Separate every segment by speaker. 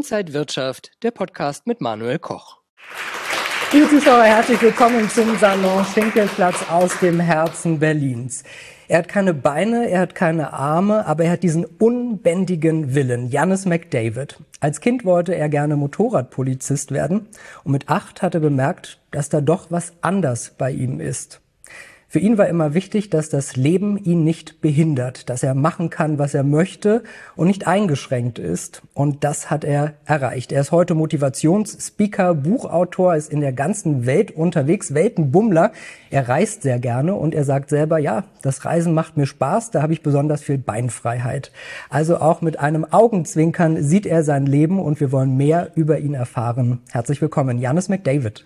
Speaker 1: Inside Wirtschaft, der Podcast mit Manuel Koch.
Speaker 2: Liebe Zuschauer, herzlich willkommen zum Salon Schinkelplatz aus dem Herzen Berlins. Er hat keine Beine, er hat keine Arme, aber er hat diesen unbändigen Willen, Yannis McDavid. Als Kind wollte er gerne Motorradpolizist werden und mit 8 hat er bemerkt, dass da doch was anders bei ihm ist. Für ihn war immer wichtig, dass das Leben ihn nicht behindert, dass er machen kann, was er möchte und nicht eingeschränkt ist. Und das hat er erreicht. Er ist heute Motivationsspeaker, Buchautor, ist in der ganzen Welt unterwegs, Weltenbummler. Er reist sehr gerne und er sagt selber, ja, das Reisen macht mir Spaß, da habe ich besonders viel Beinfreiheit. Also auch mit einem Augenzwinkern sieht er sein Leben und wir wollen mehr über ihn erfahren. Herzlich willkommen, Yannis McDavid.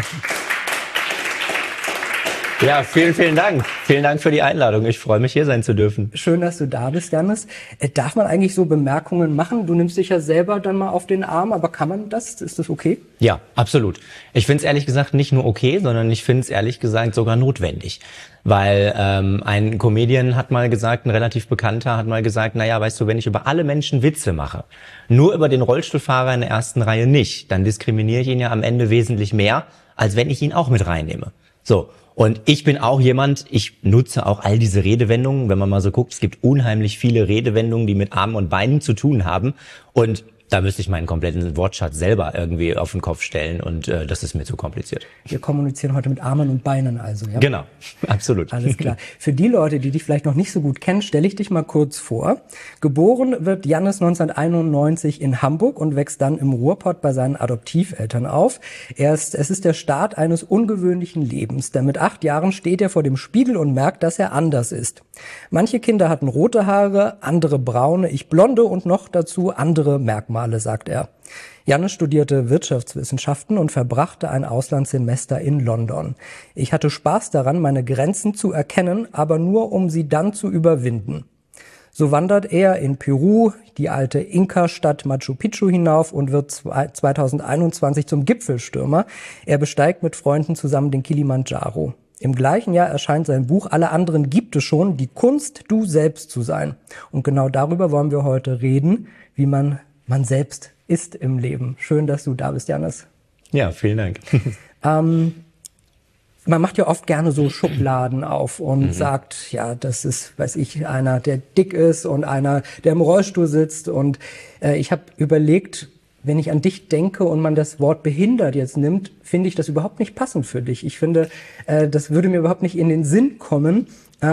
Speaker 3: Ja, vielen Dank. Vielen Dank für die Einladung. Ich freue mich, hier sein zu dürfen.
Speaker 2: Schön, dass du da bist, Yannis. Darf man eigentlich so Bemerkungen machen? Du nimmst dich ja selber dann mal auf den Arm, aber kann man das? Ist das okay?
Speaker 3: Ja, absolut. Ich finde es ehrlich gesagt nicht nur okay, sondern ich finde es ehrlich gesagt sogar notwendig. Weil ein Comedian hat mal gesagt, ein relativ bekannter hat mal gesagt, naja, weißt du, wenn ich über alle Menschen Witze mache, nur über den Rollstuhlfahrer in der ersten Reihe nicht, dann diskriminiere ich ihn ja am Ende wesentlich mehr, als wenn ich ihn auch mit reinnehme. So. Und ich bin auch jemand, ich nutze auch all diese Redewendungen, wenn man mal so guckt, es gibt unheimlich viele Redewendungen, die mit Armen und Beinen zu tun haben und da müsste ich meinen kompletten Wortschatz selber irgendwie auf den Kopf stellen und das ist mir zu kompliziert.
Speaker 2: Wir kommunizieren heute mit Armen und Beinen also, ja?
Speaker 3: Genau, absolut.
Speaker 2: Alles klar. Für die Leute, die dich vielleicht noch nicht so gut kennen, stelle ich dich mal kurz vor. Geboren wird Yannis 1991 in Hamburg und wächst dann im Ruhrpott bei seinen Adoptiveltern auf. Es ist der Start eines ungewöhnlichen Lebens, denn mit 8 Jahren steht er vor dem Spiegel und merkt, dass er anders ist. Manche Kinder hatten rote Haare, andere braune, ich blonde und noch dazu andere Merkmale, sagt er. Yannis studierte Wirtschaftswissenschaften und verbrachte ein Auslandssemester in London. Ich hatte Spaß daran, meine Grenzen zu erkennen, aber nur, um sie dann zu überwinden. So wandert er in Peru die alte Inka-Stadt Machu Picchu hinauf und wird 2021 zum Gipfelstürmer. Er besteigt mit Freunden zusammen den Kilimanjaro. Im gleichen Jahr erscheint sein Buch Alle anderen gibt es schon, die Kunst, du selbst zu sein. Und genau darüber wollen wir heute reden, wie man selbst ist im Leben. Schön, dass du da bist, Yannis.
Speaker 3: Ja, vielen Dank.
Speaker 2: Man macht ja oft gerne so Schubladen auf und sagt, ja, das ist, weiß ich, einer, der dick ist und einer, der im Rollstuhl sitzt. Und ich habe überlegt, wenn ich an dich denke und man das Wort behindert jetzt nimmt, finde ich das überhaupt nicht passend für dich. Ich finde, das würde mir überhaupt nicht in den Sinn kommen.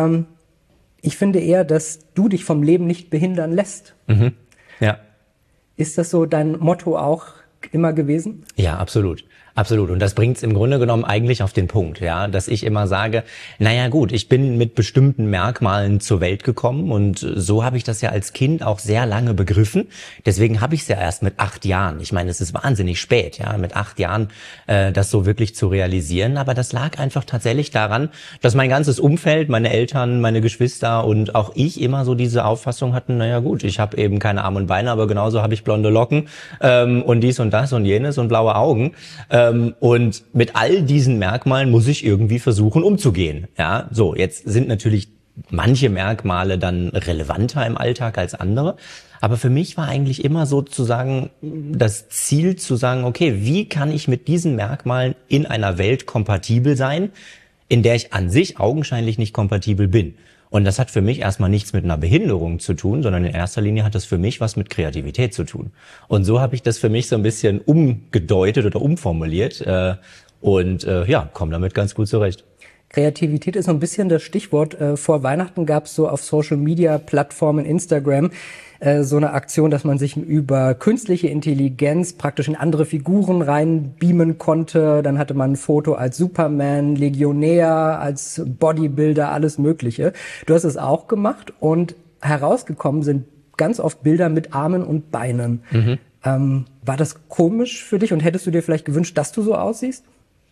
Speaker 2: Ich finde eher, dass du dich vom Leben nicht behindern lässt.
Speaker 3: Mhm. Ja.
Speaker 2: Ist das so dein Motto auch immer gewesen?
Speaker 3: Ja, absolut. Absolut. Und das bringt's im Grunde genommen eigentlich auf den Punkt, ja, dass ich immer sage, naja gut, ich bin mit bestimmten Merkmalen zur Welt gekommen und so habe ich das ja als Kind auch sehr lange begriffen. Deswegen habe ich es ja erst mit 8 Jahren. Ich meine, es ist wahnsinnig spät, ja, mit 8 Jahren das so wirklich zu realisieren. Aber das lag einfach tatsächlich daran, dass mein ganzes Umfeld, meine Eltern, meine Geschwister und auch ich immer so diese Auffassung hatten, naja gut, ich habe eben keine Arme und Beine, aber genauso habe ich blonde Locken und dies und das und jenes und blaue Augen. Und mit all diesen Merkmalen muss ich irgendwie versuchen umzugehen. Ja, so, jetzt sind natürlich manche Merkmale dann relevanter im Alltag als andere. Aber für mich war eigentlich immer sozusagen das Ziel zu sagen, okay, wie kann ich mit diesen Merkmalen in einer Welt kompatibel sein, in der ich an sich augenscheinlich nicht kompatibel bin. Und das hat für mich erstmal nichts mit einer Behinderung zu tun, sondern in erster Linie hat das für mich was mit Kreativität zu tun. Und so habe ich das für mich so ein bisschen umgedeutet oder umformuliert und komme damit ganz gut zurecht.
Speaker 2: Kreativität ist so ein bisschen das Stichwort. Vor Weihnachten gab es so auf Social-Media-Plattformen, Instagram, so eine Aktion, dass man sich über künstliche Intelligenz praktisch in andere Figuren reinbeamen konnte. Dann hatte man ein Foto als Superman, Legionär, als Bodybuilder, alles Mögliche. Du hast es auch gemacht und herausgekommen sind ganz oft Bilder mit Armen und Beinen. War das komisch für dich und hättest du dir vielleicht gewünscht, dass du so aussiehst?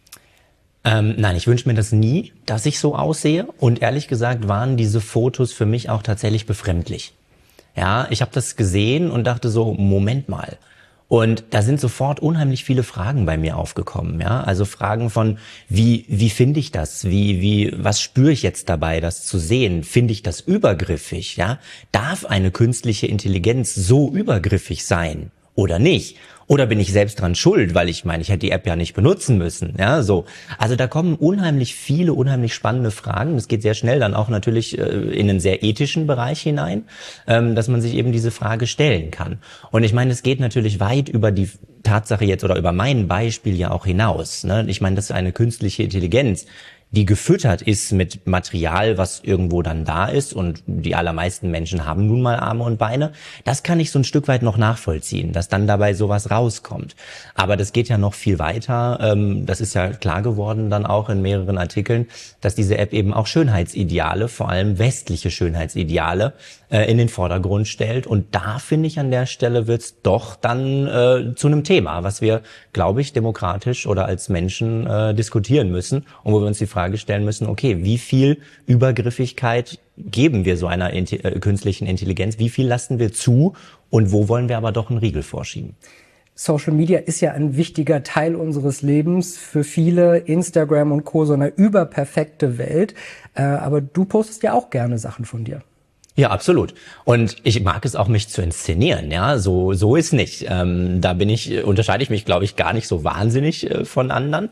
Speaker 3: Nein, ich wünsche mir das nie, dass ich so aussehe. Und ehrlich gesagt waren diese Fotos für mich auch tatsächlich befremdlich. Ja, ich habe das gesehen und dachte so, Moment mal. Und da sind sofort unheimlich viele Fragen bei mir aufgekommen, ja. Also Fragen von, wie finde ich das? Was spüre ich jetzt dabei, das zu sehen? Finde ich das übergriffig, ja? Darf eine künstliche Intelligenz so übergriffig sein? oder nicht? Oder bin ich selbst dran schuld, weil ich hätte die App ja nicht benutzen müssen, ja, so. Also da kommen unheimlich viele, unheimlich spannende Fragen. Das geht sehr schnell dann auch natürlich in einen sehr ethischen Bereich hinein, dass man sich eben diese Frage stellen kann. Und ich meine, es geht natürlich weit über die Tatsache jetzt oder über mein Beispiel ja auch hinaus, ne? Ich meine, das ist eine künstliche Intelligenz, die gefüttert ist mit Material, was irgendwo dann da ist, und die allermeisten Menschen haben nun mal Arme und Beine. Das kann ich so ein Stück weit noch nachvollziehen, dass dann dabei sowas rauskommt. Aber das geht ja noch viel weiter. Das ist ja klar geworden dann auch in mehreren Artikeln, dass diese App eben auch Schönheitsideale, vor allem westliche Schönheitsideale, in den Vordergrund stellt. Und da finde ich, an der Stelle wird's doch dann zu einem Thema, was wir, glaube ich, demokratisch oder als Menschen diskutieren müssen und wo wir uns die Frage stellen müssen, okay, wie viel Übergriffigkeit geben wir so einer künstlichen Intelligenz, wie viel lassen wir zu und wo wollen wir aber doch einen Riegel vorschieben?
Speaker 2: Social Media ist ja ein wichtiger Teil unseres Lebens. Für viele Instagram und Co. so eine überperfekte Welt. Aber du postest ja auch gerne Sachen von dir.
Speaker 3: Ja, absolut. Und ich mag es auch, mich zu inszenieren, ja, so ist nicht. Da unterscheide ich mich, glaube ich, gar nicht so wahnsinnig von anderen.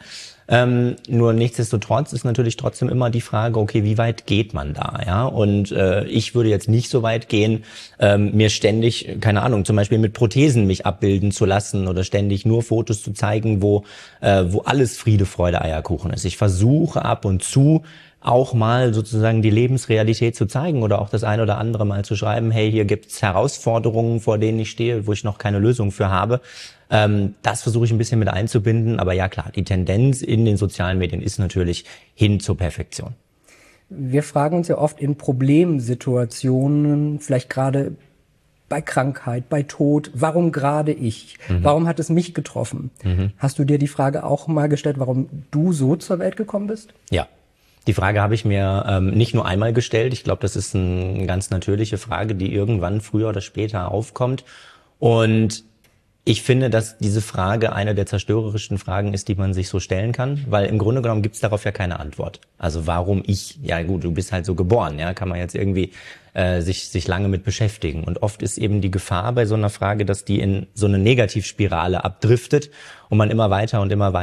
Speaker 3: Nur nichtsdestotrotz ist natürlich trotzdem immer die Frage, okay, wie weit geht man da, ja? Und ich würde jetzt nicht so weit gehen, mir ständig, keine Ahnung, zum Beispiel mit Prothesen mich abbilden zu lassen oder ständig nur Fotos zu zeigen, wo alles Friede, Freude, Eierkuchen ist. Ich versuche ab und zu auch mal sozusagen die Lebensrealität zu zeigen oder auch das ein oder andere Mal zu schreiben, hey, hier gibt's Herausforderungen, vor denen ich stehe, wo ich noch keine Lösung für habe. Das versuche ich ein bisschen mit einzubinden, aber ja klar, die Tendenz in den sozialen Medien ist natürlich hin zur Perfektion.
Speaker 2: Wir fragen uns ja oft in Problemsituationen, vielleicht gerade bei Krankheit, bei Tod, warum gerade ich? Warum hat es mich getroffen? Hast du dir die Frage auch mal gestellt, warum du so zur Welt gekommen bist?
Speaker 3: Ja. Die Frage habe ich mir nicht nur einmal gestellt. Ich glaube, das ist eine ganz natürliche Frage, die irgendwann früher oder später aufkommt. Und ich finde, dass diese Frage eine der zerstörerischsten Fragen ist, die man sich so stellen kann, weil im Grunde genommen gibt es darauf ja keine Antwort. Also warum ich? Ja gut, du bist halt so geboren, ja, kann man jetzt irgendwie sich lange mit beschäftigen. Und oft ist eben die Gefahr bei so einer Frage, dass die in so eine Negativspirale abdriftet und man immer weiter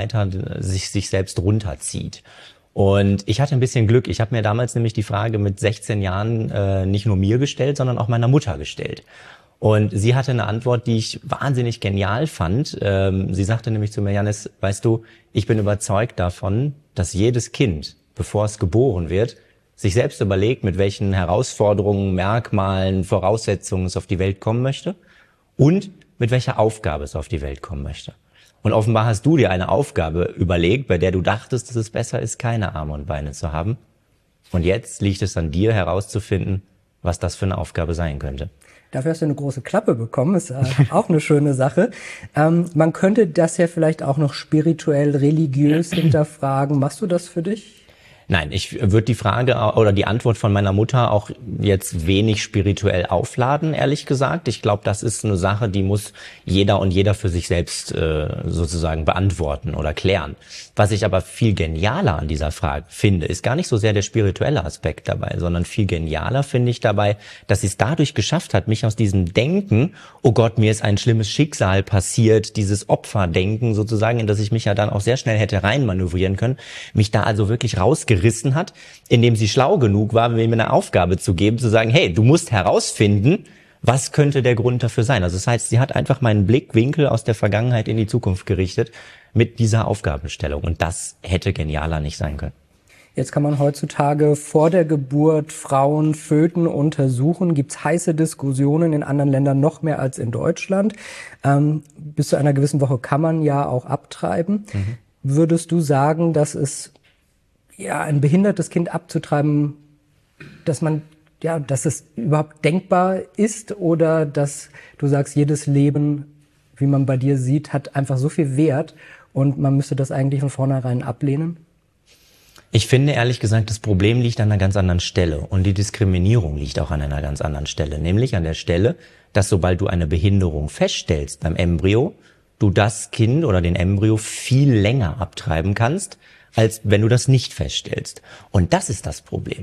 Speaker 3: sich selbst runterzieht. Und ich hatte ein bisschen Glück. Ich habe mir damals nämlich die Frage mit 16 Jahren nicht nur mir gestellt, sondern auch meiner Mutter gestellt. Und sie hatte eine Antwort, die ich wahnsinnig genial fand. Sie sagte nämlich zu mir, Jannis, weißt du, ich bin überzeugt davon, dass jedes Kind, bevor es geboren wird, sich selbst überlegt, mit welchen Herausforderungen, Merkmalen, Voraussetzungen es auf die Welt kommen möchte und mit welcher Aufgabe es auf die Welt kommen möchte. Und offenbar hast du dir eine Aufgabe überlegt, bei der du dachtest, dass es besser ist, keine Arme und Beine zu haben. Und jetzt liegt es an dir herauszufinden, was das für eine Aufgabe sein könnte.
Speaker 2: Dafür hast du eine große Klappe bekommen, ist auch eine schöne Sache. Man könnte das ja vielleicht auch noch spirituell, religiös hinterfragen. Machst du das für dich?
Speaker 3: Nein, ich würde die Frage oder die Antwort von meiner Mutter auch jetzt wenig spirituell aufladen, ehrlich gesagt. Ich glaube, das ist eine Sache, die muss jeder und jeder für sich selbst sozusagen beantworten oder klären. Was ich aber viel genialer an dieser Frage finde, ist gar nicht so sehr der spirituelle Aspekt dabei, sondern viel genialer finde ich dabei, dass sie es dadurch geschafft hat, mich aus diesem Denken, oh Gott, mir ist ein schlimmes Schicksal passiert, dieses Opferdenken sozusagen, in das ich mich ja dann auch sehr schnell hätte reinmanövrieren können, mich da also wirklich rausgerissen hat, indem sie schlau genug war, mir eine Aufgabe zu geben, zu sagen, hey, du musst herausfinden, was könnte der Grund dafür sein. Also das heißt, sie hat einfach meinen Blickwinkel aus der Vergangenheit in die Zukunft gerichtet mit dieser Aufgabenstellung. Und das hätte genialer nicht sein können.
Speaker 2: Jetzt kann man heutzutage vor der Geburt Frauen Föten untersuchen. Gibt's heiße Diskussionen in anderen Ländern noch mehr als in Deutschland. Bis zu einer gewissen Woche kann man ja auch abtreiben. Würdest du sagen, dass es ein behindertes Kind abzutreiben, dass es überhaupt denkbar ist, oder dass du sagst, jedes Leben, wie man bei dir sieht, hat einfach so viel Wert und man müsste das eigentlich von vornherein ablehnen?
Speaker 3: Ich finde ehrlich gesagt, das Problem liegt an einer ganz anderen Stelle und die Diskriminierung liegt auch an einer ganz anderen Stelle, nämlich an der Stelle, dass sobald du eine Behinderung feststellst beim Embryo, du das Kind oder den Embryo viel länger abtreiben kannst, als wenn du das nicht feststellst. Und das ist das Problem.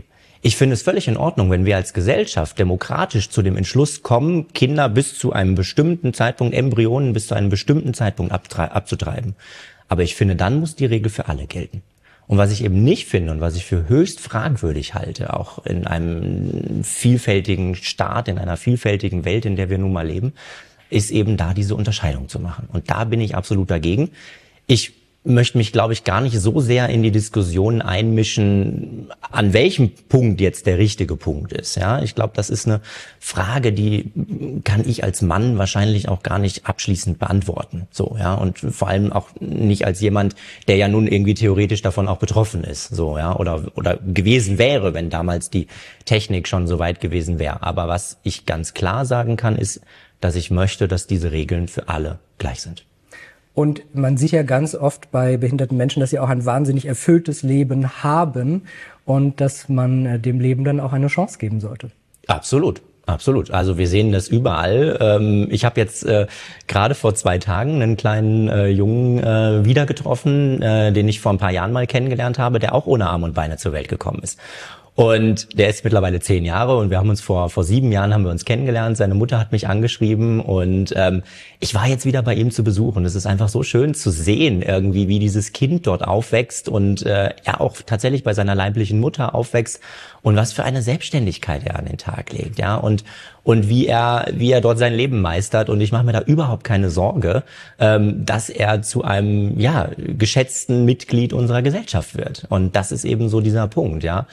Speaker 3: Ich finde es völlig in Ordnung, wenn wir als Gesellschaft demokratisch zu dem Entschluss kommen, Kinder bis zu einem bestimmten Zeitpunkt, Embryonen bis zu einem bestimmten Zeitpunkt abzutreiben. Aber ich finde, dann muss die Regel für alle gelten. Und was ich eben nicht finde und was ich für höchst fragwürdig halte, auch in einem vielfältigen Staat, in einer vielfältigen Welt, in der wir nun mal leben, ist eben da diese Unterscheidung zu machen. Und da bin ich absolut dagegen. Ich möchte mich, glaube ich, gar nicht so sehr in die Diskussion einmischen, an welchem Punkt jetzt der richtige Punkt ist. Ja, ich glaube, das ist eine Frage, die kann ich als Mann wahrscheinlich auch gar nicht abschließend beantworten. So, ja, und vor allem auch nicht als jemand, der ja nun irgendwie theoretisch davon auch betroffen ist. So, ja, oder gewesen wäre, wenn damals die Technik schon so weit gewesen wäre. Aber was ich ganz klar sagen kann, ist, dass ich möchte, dass diese Regeln für alle gleich sind.
Speaker 2: Und man sieht ja ganz oft bei behinderten Menschen, dass sie auch ein wahnsinnig erfülltes Leben haben und dass man dem Leben dann auch eine Chance geben sollte.
Speaker 3: Absolut. Absolut. Also wir sehen das überall. Ich habe jetzt gerade vor 2 Tagen einen kleinen Jungen wieder getroffen, den ich vor ein paar Jahren mal kennengelernt habe, der auch ohne Arme und Beine zur Welt gekommen ist. Und der ist mittlerweile 10 Jahre und wir haben uns vor 7 Jahren haben wir uns kennengelernt. Seine Mutter hat mich angeschrieben und ich war jetzt wieder bei ihm zu Besuch und es ist einfach so schön zu sehen irgendwie, wie dieses Kind dort aufwächst und er auch tatsächlich bei seiner leiblichen Mutter aufwächst und was für eine Selbstständigkeit er an den Tag legt, ja, und wie er dort sein Leben meistert. Und ich mache mir da überhaupt keine Sorge, dass er zu einem, ja, geschätzten Mitglied unserer Gesellschaft wird. Und das ist eben so dieser Punkt, ja.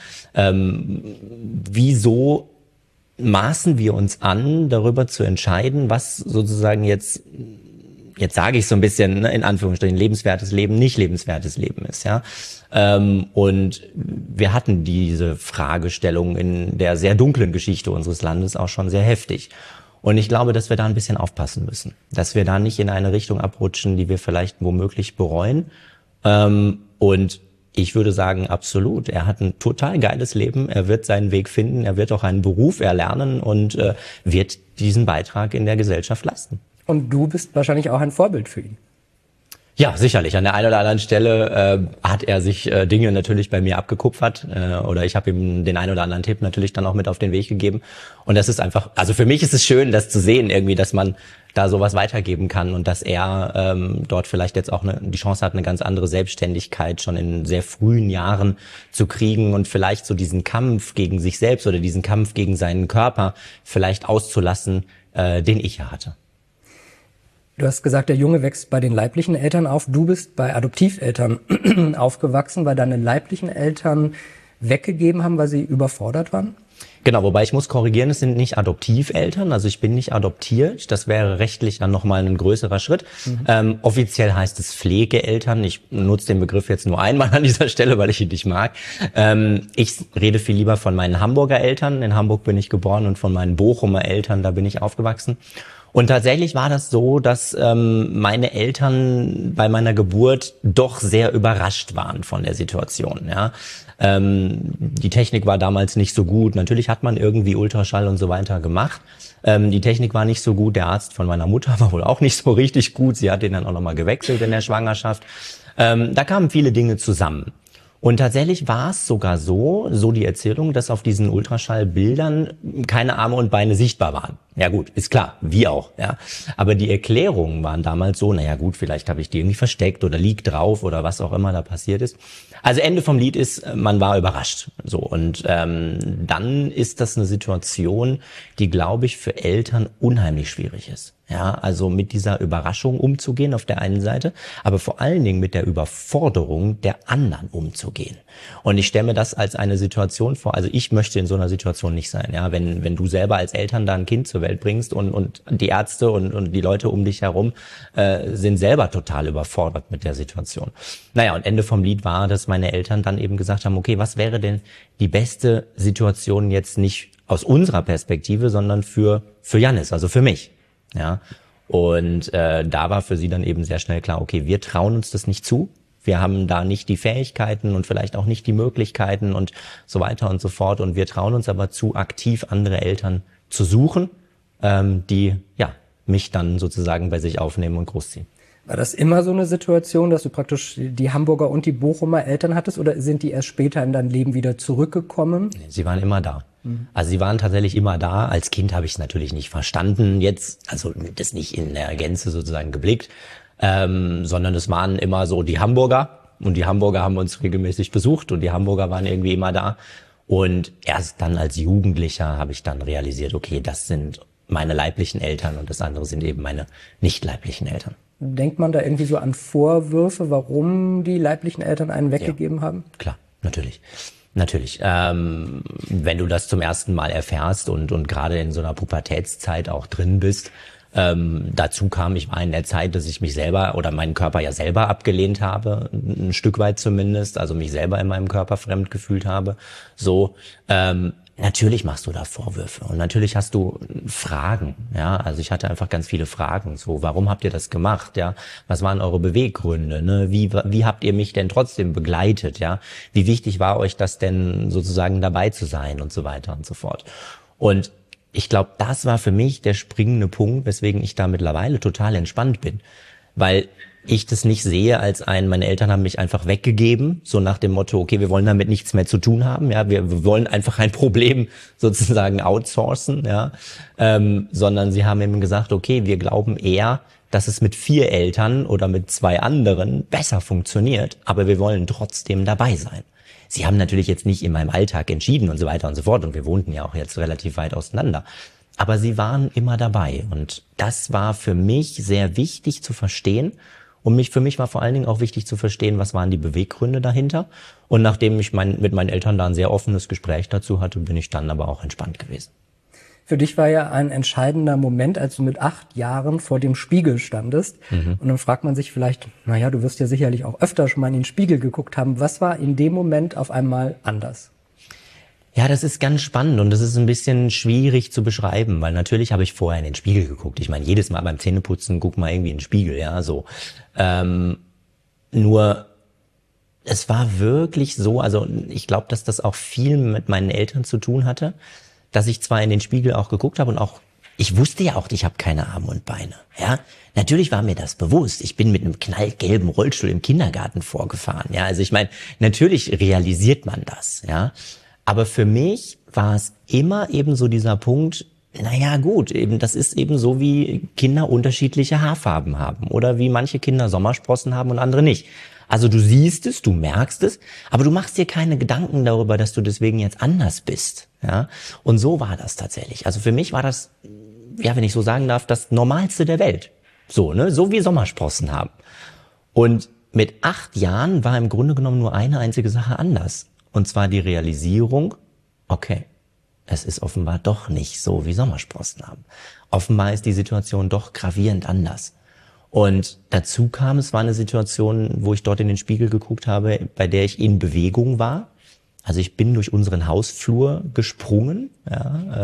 Speaker 3: Wieso maßen wir uns an, darüber zu entscheiden, was sozusagen jetzt sage ich so ein bisschen, ne, in Anführungsstrichen, lebenswertes Leben, nicht lebenswertes Leben ist, ja. Und wir hatten diese Fragestellung in der sehr dunklen Geschichte unseres Landes auch schon sehr heftig. Und ich glaube, dass wir da ein bisschen aufpassen müssen, dass wir da nicht in eine Richtung abrutschen, die wir vielleicht womöglich bereuen. Und ich würde sagen, absolut. Er hat ein total geiles Leben. Er wird seinen Weg finden. Er wird auch einen Beruf erlernen und wird diesen Beitrag in der Gesellschaft leisten.
Speaker 2: Und du bist wahrscheinlich auch ein Vorbild für ihn.
Speaker 3: Ja, sicherlich. An der einen oder anderen Stelle hat er sich Dinge natürlich bei mir abgekupfert oder ich habe ihm den einen oder anderen Tipp natürlich dann auch mit auf den Weg gegeben. Und das ist einfach, also für mich ist es schön, das zu sehen irgendwie, dass man da sowas weitergeben kann und dass er dort vielleicht jetzt auch die Chance hat, eine ganz andere Selbstständigkeit schon in sehr frühen Jahren zu kriegen und vielleicht so diesen Kampf gegen sich selbst oder diesen Kampf gegen seinen Körper vielleicht auszulassen, den ich ja hatte.
Speaker 2: Du hast gesagt, der Junge wächst bei den leiblichen Eltern auf. Du bist bei Adoptiveltern aufgewachsen, weil deine leiblichen Eltern weggegeben haben, weil sie überfordert waren?
Speaker 3: Genau, wobei ich muss korrigieren, es sind nicht Adoptiveltern, also ich bin nicht adoptiert, das wäre rechtlich dann nochmal ein größerer Schritt. Offiziell heißt es Pflegeeltern, ich nutze den Begriff jetzt nur einmal an dieser Stelle, weil ich ihn nicht mag. Ich rede viel lieber von meinen Hamburger Eltern, in Hamburg bin ich geboren und von meinen Bochumer Eltern, da bin ich aufgewachsen. Und tatsächlich war das so, dass meine Eltern bei meiner Geburt doch sehr überrascht waren von der Situation. Ja, die Technik war damals nicht so gut. Natürlich hat man irgendwie Ultraschall und so weiter gemacht. Die Technik war nicht so gut. Der Arzt von meiner Mutter war wohl auch nicht so richtig gut. Sie hat den dann auch nochmal gewechselt in der Schwangerschaft. Da kamen viele Dinge zusammen. Und tatsächlich war es sogar so die Erzählung, dass auf diesen Ultraschallbildern keine Arme und Beine sichtbar waren. Ja gut, ist klar, wie auch, ja. Aber die Erklärungen waren damals so, naja gut, vielleicht habe ich die irgendwie versteckt oder liegt drauf oder was auch immer da passiert ist. Also Ende vom Lied ist, man war überrascht. So, und dann ist das eine Situation, die, glaube ich, für Eltern unheimlich schwierig ist. Ja, also mit dieser Überraschung umzugehen auf der einen Seite, aber vor allen Dingen mit der Überforderung der anderen umzugehen. Und ich stelle mir das als eine Situation vor, also ich möchte in so einer Situation nicht sein. Ja, wenn du selber als Eltern da ein Kind zur Welt bringst und die Ärzte und die Leute um dich herum sind selber total überfordert mit der Situation. Naja, und Ende vom Lied war, dass meine Eltern dann eben gesagt haben, okay, was wäre denn die beste Situation jetzt nicht aus unserer Perspektive, sondern für Jannis, also für mich. Ja, und da war für sie dann eben sehr schnell klar, okay, wir trauen uns das nicht zu, wir haben da nicht die Fähigkeiten und vielleicht auch nicht die Möglichkeiten und so weiter und so fort und wir trauen uns aber zu, aktiv andere Eltern zu suchen, die ja mich dann sozusagen bei sich aufnehmen und großziehen.
Speaker 2: War das immer so eine Situation, dass du praktisch die Hamburger und die Bochumer Eltern hattest oder sind die erst später in dein Leben wieder zurückgekommen?
Speaker 3: Sie waren immer da. Also sie waren tatsächlich immer da. Als Kind habe ich es natürlich nicht verstanden jetzt, also das nicht in der Gänze sozusagen geblickt, sondern es waren immer so die Hamburger und die Hamburger haben uns regelmäßig besucht und die Hamburger waren irgendwie immer da. Und erst dann als Jugendlicher habe ich dann realisiert, okay, das sind meine leiblichen Eltern und das andere sind eben meine nicht leiblichen Eltern.
Speaker 2: Denkt man da irgendwie so an Vorwürfe, warum die leiblichen Eltern einen weggegeben haben?
Speaker 3: Klar, natürlich. Natürlich. Wenn du das zum ersten Mal erfährst und gerade in so einer Pubertätszeit auch drin bist, dazu kam, ich war in der Zeit, dass ich mich selber oder meinen Körper ja selber abgelehnt habe, ein Stück weit zumindest, also mich selber in meinem Körper fremd gefühlt habe. So, natürlich machst du da Vorwürfe und natürlich hast du Fragen, ja, also ich hatte einfach ganz viele Fragen, so, warum habt ihr das gemacht, ja, was waren eure Beweggründe, ne, wie habt ihr mich denn trotzdem begleitet, ja, wie wichtig war euch das denn sozusagen dabei zu sein und so weiter und so fort. Und ich glaube, das war für mich der springende Punkt, weswegen ich da mittlerweile total entspannt bin, weil ich das nicht sehe als meine Eltern haben mich einfach weggegeben, so nach dem Motto, okay, wir wollen damit nichts mehr zu tun haben, ja, wir wollen einfach ein Problem sozusagen outsourcen, ja, sondern sie haben eben gesagt, okay, wir glauben eher, dass es mit 4 Eltern oder mit 2 anderen besser funktioniert, aber wir wollen trotzdem dabei sein. Sie haben natürlich jetzt nicht in meinem Alltag entschieden und so weiter und so fort und wir wohnten ja auch jetzt relativ weit auseinander. Aber sie waren immer dabei und das war für mich sehr wichtig zu verstehen. Und für mich war vor allen Dingen auch wichtig zu verstehen, was waren die Beweggründe dahinter. Und nachdem ich mit meinen Eltern da ein sehr offenes Gespräch dazu hatte, bin ich dann aber auch entspannt gewesen.
Speaker 2: Für dich war ja ein entscheidender Moment, als du mit 8 Jahren vor dem Spiegel standest. Und dann fragt man sich vielleicht, naja, du wirst ja sicherlich auch öfter schon mal in den Spiegel geguckt haben. Was war in dem Moment auf einmal anders?
Speaker 3: Ja, das ist ganz spannend und das ist ein bisschen schwierig zu beschreiben, weil natürlich habe ich vorher in den Spiegel geguckt. Ich meine, jedes Mal beim Zähneputzen guck mal irgendwie in den Spiegel, ja, so. Nur, es war wirklich so, also ich glaube, dass das auch viel mit meinen Eltern zu tun hatte, dass ich zwar in den Spiegel auch geguckt habe und auch, ich wusste ja auch, ich habe keine Arme und Beine, ja. Natürlich war mir das bewusst. Ich bin mit einem knallgelben Rollstuhl im Kindergarten vorgefahren, ja. Also ich meine, natürlich realisiert man das, ja. Aber für mich war es immer eben so dieser Punkt, naja gut, eben das ist eben so, wie Kinder unterschiedliche Haarfarben haben oder wie manche Kinder Sommersprossen haben und andere nicht. Also du siehst es, du merkst es, aber du machst dir keine Gedanken darüber, dass du deswegen jetzt anders bist. Ja? Und so war das tatsächlich. Also für mich war das, ja, wenn ich so sagen darf, das Normalste der Welt. So, ne, so wie Sommersprossen haben. Und mit 8 Jahren war im Grunde genommen nur eine einzige Sache anders. Und zwar die Realisierung, okay, es ist offenbar doch nicht so, wie Sommersprossen haben. Offenbar ist die Situation doch gravierend anders. Und dazu kam, es war eine Situation, wo ich dort in den Spiegel geguckt habe, bei der ich in Bewegung war. Also ich bin durch unseren Hausflur gesprungen. Ja,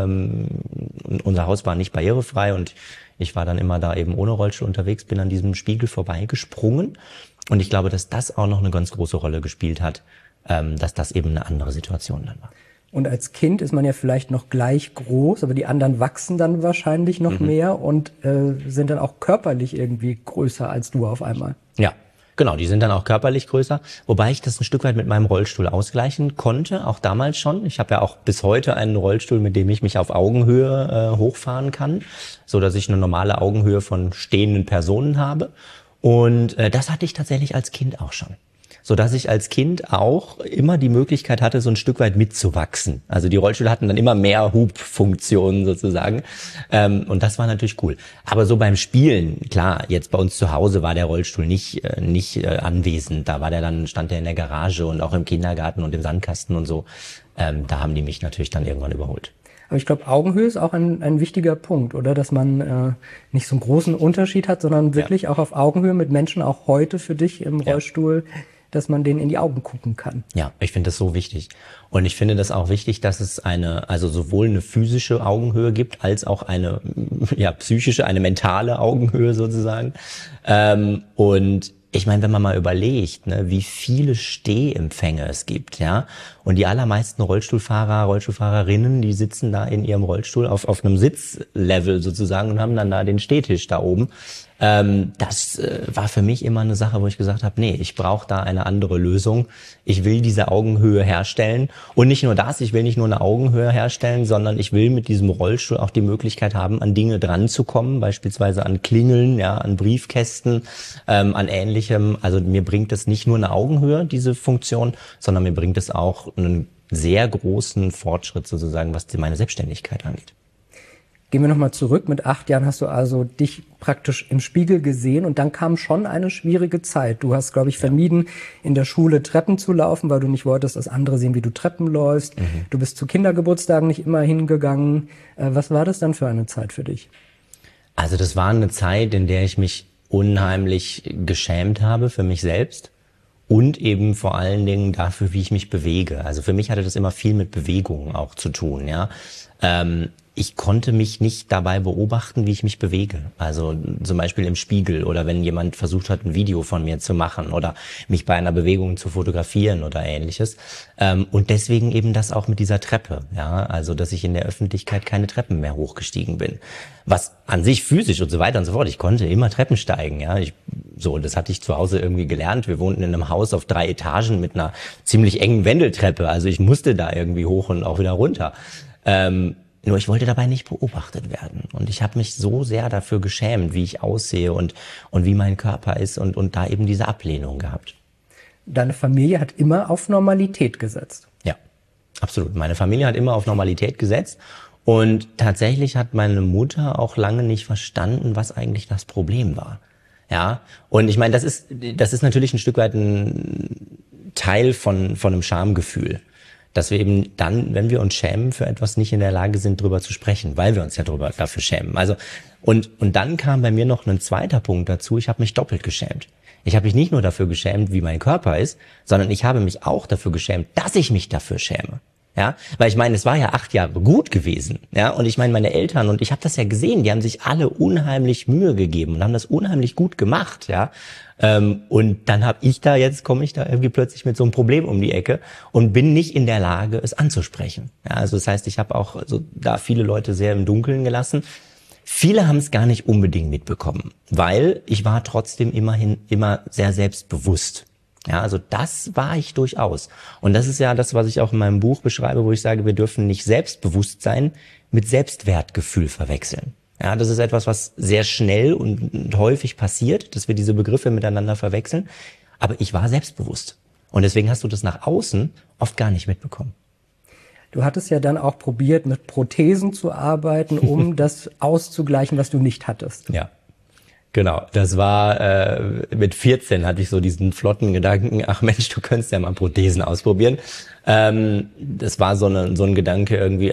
Speaker 3: unser Haus war nicht barrierefrei und ich war dann immer da eben ohne Rollstuhl unterwegs, bin an diesem Spiegel vorbeigesprungen. Und ich glaube, dass das auch noch eine ganz große Rolle gespielt hat, dass das eben eine andere Situation dann war.
Speaker 2: Und als Kind ist man ja vielleicht noch gleich groß, aber die anderen wachsen dann wahrscheinlich noch mehr und sind dann auch körperlich irgendwie größer als du auf einmal.
Speaker 3: Ja, genau, die sind dann auch körperlich größer, wobei ich das ein Stück weit mit meinem Rollstuhl ausgleichen konnte, auch damals schon. Ich habe ja auch bis heute einen Rollstuhl, mit dem ich mich auf Augenhöhe hochfahren kann, so dass ich eine normale Augenhöhe von stehenden Personen habe. Und das hatte ich tatsächlich als Kind auch schon. So dass ich als Kind auch immer die Möglichkeit hatte, so ein Stück weit mitzuwachsen. Also die Rollstühle hatten dann immer mehr Hubfunktionen sozusagen. Und das war natürlich cool. Aber so beim Spielen, klar, jetzt bei uns zu Hause war der Rollstuhl nicht anwesend. Da stand der in der Garage und auch im Kindergarten und im Sandkasten und so. Da haben die mich natürlich dann irgendwann überholt.
Speaker 2: Aber ich glaube, Augenhöhe ist auch ein wichtiger Punkt, oder? Dass man nicht so einen großen Unterschied hat, sondern wirklich auch auf Augenhöhe mit Menschen, auch heute für dich im Rollstuhl, dass man denen in die Augen gucken kann.
Speaker 3: Ja, ich finde das so wichtig. Und ich finde das auch wichtig, dass es also sowohl eine physische Augenhöhe gibt, als auch eine psychische, eine mentale Augenhöhe sozusagen. Und ich meine, wenn man mal überlegt, ne, wie viele Stehempfänge es gibt, ja, und die allermeisten Rollstuhlfahrer, Rollstuhlfahrerinnen, die sitzen da in ihrem Rollstuhl auf einem Sitzlevel sozusagen und haben dann da den Stehtisch da oben. Das war für mich immer eine Sache, wo ich gesagt habe, nee, ich brauche da eine andere Lösung. Ich will diese Augenhöhe herstellen. Und nicht nur das, ich will nicht nur eine Augenhöhe herstellen, sondern ich will mit diesem Rollstuhl auch die Möglichkeit haben, an Dinge dran zu kommen, beispielsweise an Klingeln, ja, an Briefkästen, an Ähnlichem. Also mir bringt es nicht nur eine Augenhöhe, diese Funktion, sondern mir bringt es auch einen sehr großen Fortschritt sozusagen, was meine Selbstständigkeit angeht.
Speaker 2: Gehen wir nochmal zurück. Mit 8 Jahren hast du also dich praktisch im Spiegel gesehen und dann kam schon eine schwierige Zeit. Du hast, glaube ich, vermieden, in der Schule Treppen zu laufen, weil du nicht wolltest, dass andere sehen, wie du Treppen läufst. Du bist zu Kindergeburtstagen nicht immer hingegangen. Was war das dann für eine Zeit für dich?
Speaker 3: Also das war eine Zeit, in der ich mich unheimlich geschämt habe für mich selbst und eben vor allen Dingen dafür, wie ich mich bewege. Also für mich hatte das immer viel mit Bewegung auch zu tun, ja. Ich konnte mich nicht dabei beobachten, wie ich mich bewege. Also zum Beispiel im Spiegel oder wenn jemand versucht hat, ein Video von mir zu machen oder mich bei einer Bewegung zu fotografieren oder Ähnliches. Und deswegen eben das auch mit dieser Treppe. Ja, also dass ich in der Öffentlichkeit keine Treppen mehr hochgestiegen bin. Was an sich physisch und so weiter und so fort. Ich konnte immer Treppen steigen. Ja, das hatte ich zu Hause irgendwie gelernt. Wir wohnten in einem Haus auf 3 Etagen mit einer ziemlich engen Wendeltreppe. Also ich musste da irgendwie hoch und auch wieder runter. Nur ich wollte dabei nicht beobachtet werden. Und ich habe mich so sehr dafür geschämt, wie ich aussehe und wie mein Körper ist und da eben diese Ablehnung gehabt.
Speaker 2: Deine Familie hat immer auf Normalität gesetzt.
Speaker 3: Ja, absolut. Meine Familie hat immer auf Normalität gesetzt. Und tatsächlich hat meine Mutter auch lange nicht verstanden, was eigentlich das Problem war. Ja, und ich meine, das ist natürlich ein Stück weit ein Teil von einem Schamgefühl. Dass wir eben dann, wenn wir uns schämen für etwas, nicht in der Lage sind, drüber zu sprechen, weil wir uns ja dafür schämen. Also und dann kam bei mir noch ein zweiter Punkt dazu. Ich habe mich doppelt geschämt. Ich habe mich nicht nur dafür geschämt, wie mein Körper ist, sondern ich habe mich auch dafür geschämt, dass ich mich dafür schäme. Ja, weil ich meine, es war ja 8 Jahre gut gewesen. Ja, und ich meine, meine Eltern und ich habe das ja gesehen, die haben sich alle unheimlich Mühe gegeben und haben das unheimlich gut gemacht. Ja. Und dann komme ich da irgendwie plötzlich mit so einem Problem um die Ecke und bin nicht in der Lage, es anzusprechen. Ja, also das heißt, ich habe auch da viele Leute sehr im Dunkeln gelassen. Viele haben es gar nicht unbedingt mitbekommen, weil ich war trotzdem immer sehr selbstbewusst. Ja, also das war ich durchaus. Und das ist ja das, was ich auch in meinem Buch beschreibe, wo ich sage, wir dürfen nicht Selbstbewusstsein mit Selbstwertgefühl verwechseln. Ja, das ist etwas, was sehr schnell und häufig passiert, dass wir diese Begriffe miteinander verwechseln. Aber ich war selbstbewusst. Und deswegen hast du das nach außen oft gar nicht mitbekommen.
Speaker 2: Du hattest ja dann auch probiert, mit Prothesen zu arbeiten, um das auszugleichen, was du nicht hattest.
Speaker 3: Ja. Genau, das war mit 14 hatte ich so diesen flotten Gedanken, ach Mensch, du könntest ja mal Prothesen ausprobieren. Das war so ein Gedanke irgendwie,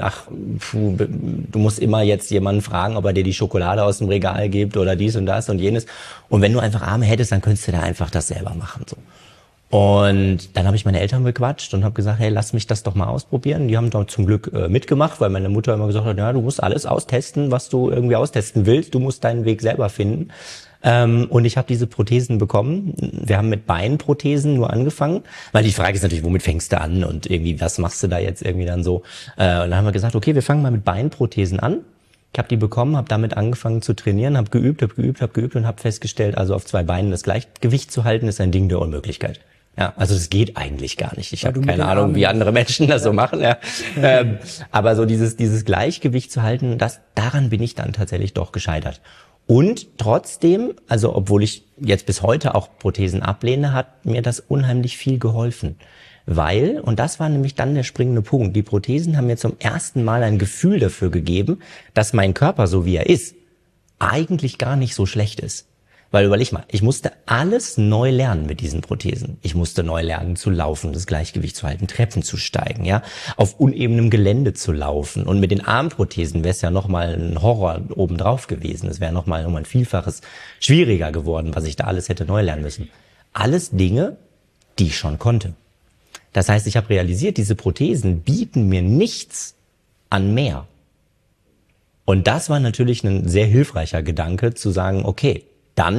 Speaker 3: du musst immer jetzt jemanden fragen, ob er dir die Schokolade aus dem Regal gibt oder dies und das und jenes. Und wenn du einfach Arme hättest, dann könntest du da einfach das selber machen. So. Und dann habe ich meine Eltern bequatscht und habe gesagt, hey, lass mich das doch mal ausprobieren. Die haben doch zum Glück mitgemacht, weil meine Mutter immer gesagt hat, ja, du musst alles austesten, was du irgendwie austesten willst. Du musst deinen Weg selber finden. Und ich habe diese Prothesen bekommen. Wir haben mit Beinprothesen nur angefangen, weil die Frage ist natürlich, womit fängst du an und irgendwie, was machst du da jetzt irgendwie dann so? Und dann haben wir gesagt, okay, wir fangen mal mit Beinprothesen an. Ich habe die bekommen, habe damit angefangen zu trainieren, habe geübt und habe festgestellt, also auf 2 Beinen das Gleichgewicht zu halten, ist ein Ding der Unmöglichkeit. Ja, also das geht eigentlich gar nicht. Ich habe keine Ahnung, wie andere Menschen das so machen. Ja. Aber so dieses Gleichgewicht zu halten, daran bin ich dann tatsächlich doch gescheitert. Und trotzdem, also obwohl ich jetzt bis heute auch Prothesen ablehne, hat mir das unheimlich viel geholfen. Weil, und das war nämlich dann der springende Punkt, die Prothesen haben mir zum ersten Mal ein Gefühl dafür gegeben, dass mein Körper, so wie er ist, eigentlich gar nicht so schlecht ist. Weil überleg mal, ich musste alles neu lernen mit diesen Prothesen. Ich musste neu lernen zu laufen, das Gleichgewicht zu halten, Treppen zu steigen, ja, auf unebenem Gelände zu laufen. Und mit den Armprothesen wäre es ja nochmal ein Horror obendrauf gewesen. Es wäre nochmal um ein Vielfaches schwieriger geworden, was ich da alles hätte neu lernen müssen. Alles Dinge, die ich schon konnte. Das heißt, ich habe realisiert, diese Prothesen bieten mir nichts an mehr. Und das war natürlich ein sehr hilfreicher Gedanke, zu sagen, okay, dann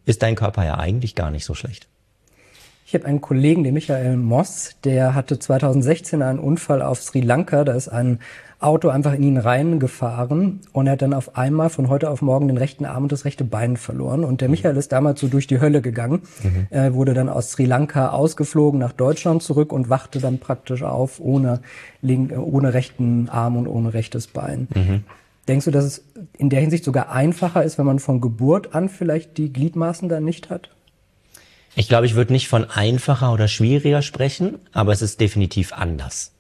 Speaker 3: ist dein Körper ja eigentlich gar nicht so schlecht.
Speaker 2: Ich habe einen Kollegen, den Michael Moss, der hatte 2016 einen Unfall auf Sri Lanka. Da ist ein Auto einfach in ihn reingefahren und er hat dann auf einmal von heute auf morgen den rechten Arm und das rechte Bein verloren. Und der Michael ist damals so durch die Hölle gegangen, wurde dann aus Sri Lanka ausgeflogen nach Deutschland zurück und wachte dann praktisch auf ohne rechten Arm und ohne rechtes Bein. Denkst du, dass es in der Hinsicht sogar einfacher ist, wenn man von Geburt an vielleicht die Gliedmaßen dann nicht hat?
Speaker 3: Ich glaube, ich würde nicht von einfacher oder schwieriger sprechen, aber es ist definitiv anders.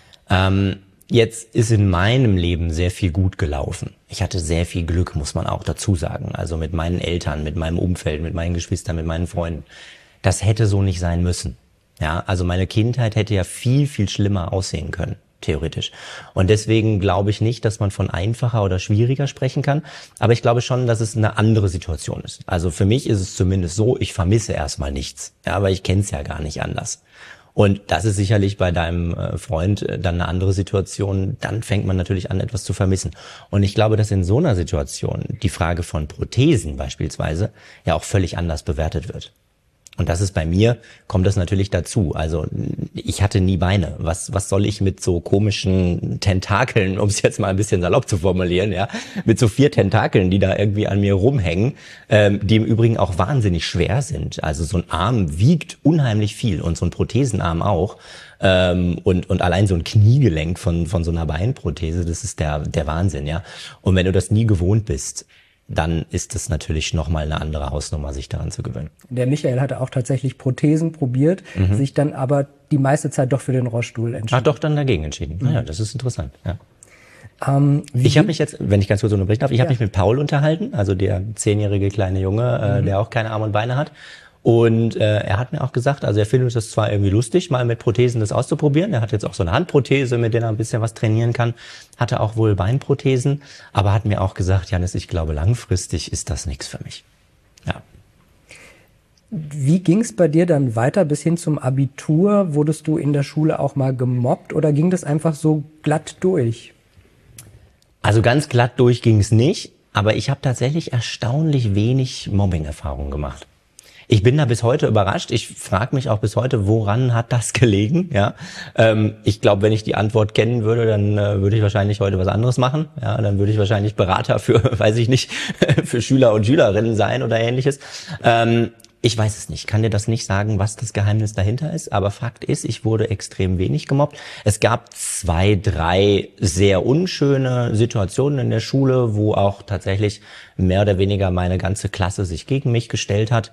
Speaker 3: Jetzt ist in meinem Leben sehr viel gut gelaufen. Ich hatte sehr viel Glück, muss man auch dazu sagen. Also mit meinen Eltern, mit meinem Umfeld, mit meinen Geschwistern, mit meinen Freunden. Das hätte so nicht sein müssen. Ja, also meine Kindheit hätte ja viel, viel schlimmer aussehen können, theoretisch. Und deswegen glaube ich nicht, dass man von einfacher oder schwieriger sprechen kann. Aber ich glaube schon, dass es eine andere Situation ist. Also für mich ist es zumindest so, ich vermisse erstmal nichts. Ja, aber ich kenne es ja gar nicht anders. Und das ist sicherlich bei deinem Freund dann eine andere Situation. Dann fängt man natürlich an, etwas zu vermissen. Und ich glaube, dass in so einer Situation die Frage von Prothesen beispielsweise ja auch völlig anders bewertet wird. Und das ist bei mir, kommt das natürlich dazu. Also ich hatte nie Beine. Was soll ich mit so komischen Tentakeln, um es jetzt mal ein bisschen salopp zu formulieren, ja, mit so 4 Tentakeln, die da irgendwie an mir rumhängen, die im Übrigen auch wahnsinnig schwer sind. Also so ein Arm wiegt unheimlich viel und so ein Prothesenarm auch. Und allein so ein Kniegelenk von so einer Beinprothese, das ist der Wahnsinn, ja. Und wenn du das nie gewohnt bist, dann ist es natürlich nochmal eine andere Hausnummer, sich daran zu gewöhnen. Der
Speaker 2: Michael hatte auch tatsächlich Prothesen probiert, sich dann aber die meiste Zeit doch für den Rollstuhl entschieden.
Speaker 3: Doch dann dagegen entschieden. Naja, das ist interessant, ja. Ich habe mich jetzt, wenn ich ganz kurz unterbrechen darf, ich habe mich mit Paul unterhalten, also der 10-jährige kleine Junge, der auch keine Arme und Beine hat. Und er hat mir auch gesagt, also er findet es zwar irgendwie lustig, mal mit Prothesen das auszuprobieren. Er hat jetzt auch so eine Handprothese, mit der er ein bisschen was trainieren kann. Hatte auch wohl Beinprothesen, aber hat mir auch gesagt, Jannis, ich glaube, langfristig ist das nichts für mich. Ja.
Speaker 2: Wie ging es bei dir dann weiter bis hin zum Abitur? Wurdest du in der Schule auch mal gemobbt oder ging das einfach so glatt durch?
Speaker 3: Also ganz glatt durch ging es nicht, aber ich habe tatsächlich erstaunlich wenig Mobbing-Erfahrungen gemacht. Ich bin da bis heute überrascht. Ich frage mich auch bis heute, woran hat das gelegen? Ja, ich glaube, wenn ich die Antwort kennen würde, dann würde ich wahrscheinlich heute was anderes machen. Ja, dann würde ich wahrscheinlich Berater für, weiß ich nicht, für Schüler und Schülerinnen sein oder Ähnliches. Ich weiß es nicht, kann dir das nicht sagen, was das Geheimnis dahinter ist, aber Fakt ist, ich wurde extrem wenig gemobbt. Es gab 2, 3 sehr unschöne Situationen in der Schule, wo auch tatsächlich mehr oder weniger meine ganze Klasse sich gegen mich gestellt hat.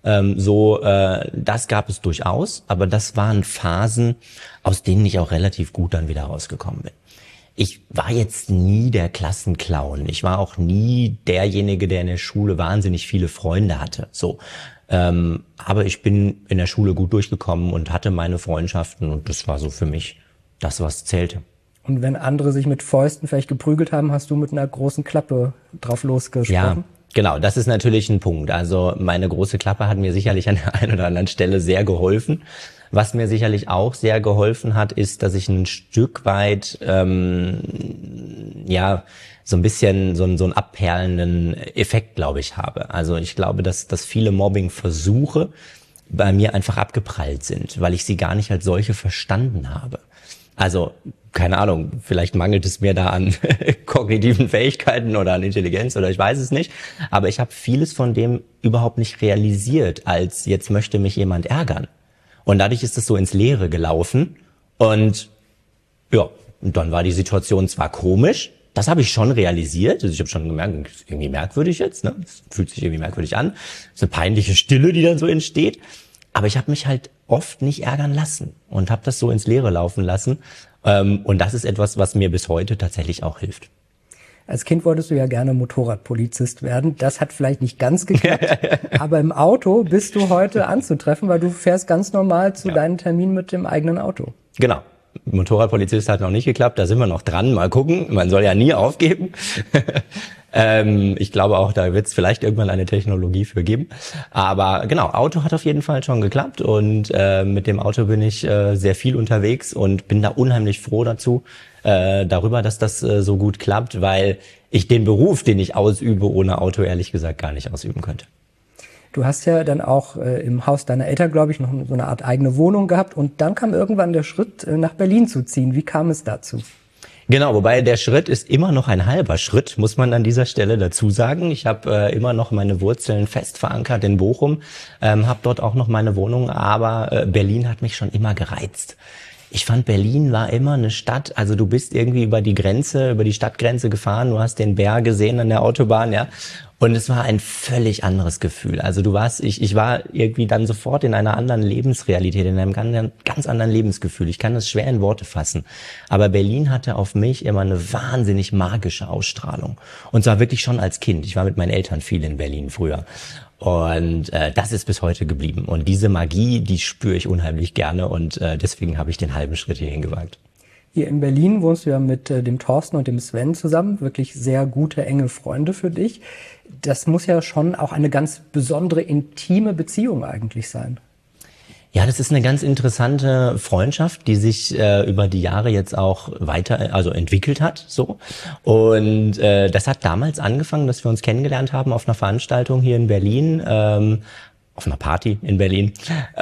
Speaker 3: Das gab es durchaus, aber das waren Phasen, aus denen ich auch relativ gut dann wieder rausgekommen bin. Ich war jetzt nie der Klassenclown. Ich war auch nie derjenige, der in der Schule wahnsinnig viele Freunde hatte. Aber ich bin in der Schule gut durchgekommen und hatte meine Freundschaften und das war so für mich das, was zählte.
Speaker 2: Und wenn andere sich mit Fäusten vielleicht geprügelt haben, hast du mit einer großen Klappe drauf losgesprochen?
Speaker 3: Ja, genau, das ist natürlich ein Punkt. Also meine große Klappe hat mir sicherlich an der einen oder anderen Stelle sehr geholfen. Was mir sicherlich auch sehr geholfen hat, ist, dass ich ein Stück weit, so ein bisschen so einen abperlenden Effekt, glaube ich, habe. Also ich glaube, dass viele Mobbing-Versuche bei mir einfach abgeprallt sind, weil ich sie gar nicht als solche verstanden habe. Also, keine Ahnung, vielleicht mangelt es mir da an kognitiven Fähigkeiten oder an Intelligenz oder ich weiß es nicht. Aber ich habe vieles von dem überhaupt nicht realisiert, als jetzt möchte mich jemand ärgern. Und dadurch ist es so ins Leere gelaufen. Und ja, und dann war die Situation zwar komisch, das habe ich schon realisiert. Also ich habe schon gemerkt, das ist irgendwie merkwürdig jetzt, ne? Das fühlt sich irgendwie merkwürdig an. Das ist eine peinliche Stille, die dann so entsteht. Aber ich habe mich halt oft nicht ärgern lassen und habe das so ins Leere laufen lassen. Und das ist etwas, was mir bis heute tatsächlich auch hilft.
Speaker 2: Als Kind wolltest du ja gerne Motorradpolizist werden. Das hat vielleicht nicht ganz geklappt, aber im Auto bist du heute anzutreffen, weil du fährst ganz normal zu deinen Terminen mit dem eigenen Auto.
Speaker 3: Genau. Motorradpolizist hat noch nicht geklappt, da sind wir noch dran. Mal gucken, man soll ja nie aufgeben. Ich glaube auch, da wird es vielleicht irgendwann eine Technologie für geben. Aber genau, Auto hat auf jeden Fall schon geklappt und mit dem Auto bin ich sehr viel unterwegs und bin da unheimlich froh darüber, dass das so gut klappt, weil ich den Beruf, den ich ausübe, ohne Auto ehrlich gesagt gar nicht ausüben könnte.
Speaker 2: Du hast ja dann auch im Haus deiner Eltern, glaube ich, noch so eine Art eigene Wohnung gehabt und dann kam irgendwann der Schritt, nach Berlin zu ziehen. Wie kam es dazu?
Speaker 3: Genau, wobei der Schritt ist immer noch ein halber Schritt, muss man an dieser Stelle dazu sagen. Ich habe immer noch meine Wurzeln fest verankert in Bochum, habe dort auch noch meine Wohnung, aber Berlin hat mich schon immer gereizt. Ich fand, Berlin war immer eine Stadt, also du bist irgendwie über die Stadtgrenze gefahren, du hast den Berg gesehen an der Autobahn, ja. Und es war ein völlig anderes Gefühl. Also ich war irgendwie dann sofort in einer anderen Lebensrealität, in einem ganz anderen Lebensgefühl. Ich kann das schwer in Worte fassen. Aber Berlin hatte auf mich immer eine wahnsinnig magische Ausstrahlung. Und zwar wirklich schon als Kind. Ich war mit meinen Eltern viel in Berlin früher. Und das ist bis heute geblieben. Und diese Magie, die spüre ich unheimlich gerne. Und deswegen habe ich den halben Schritt hierhin gewagt.
Speaker 2: Hier in Berlin wohnst du ja mit dem Thorsten und dem Sven zusammen. Wirklich sehr gute, enge Freunde für dich. Das muss ja schon auch eine ganz besondere, intime Beziehung eigentlich sein.
Speaker 3: Ja, das ist eine ganz interessante Freundschaft, die sich über die Jahre jetzt auch entwickelt hat, so. Und das hat damals angefangen, dass wir uns kennengelernt haben auf einer Veranstaltung hier in Berlin, auf einer Party in Berlin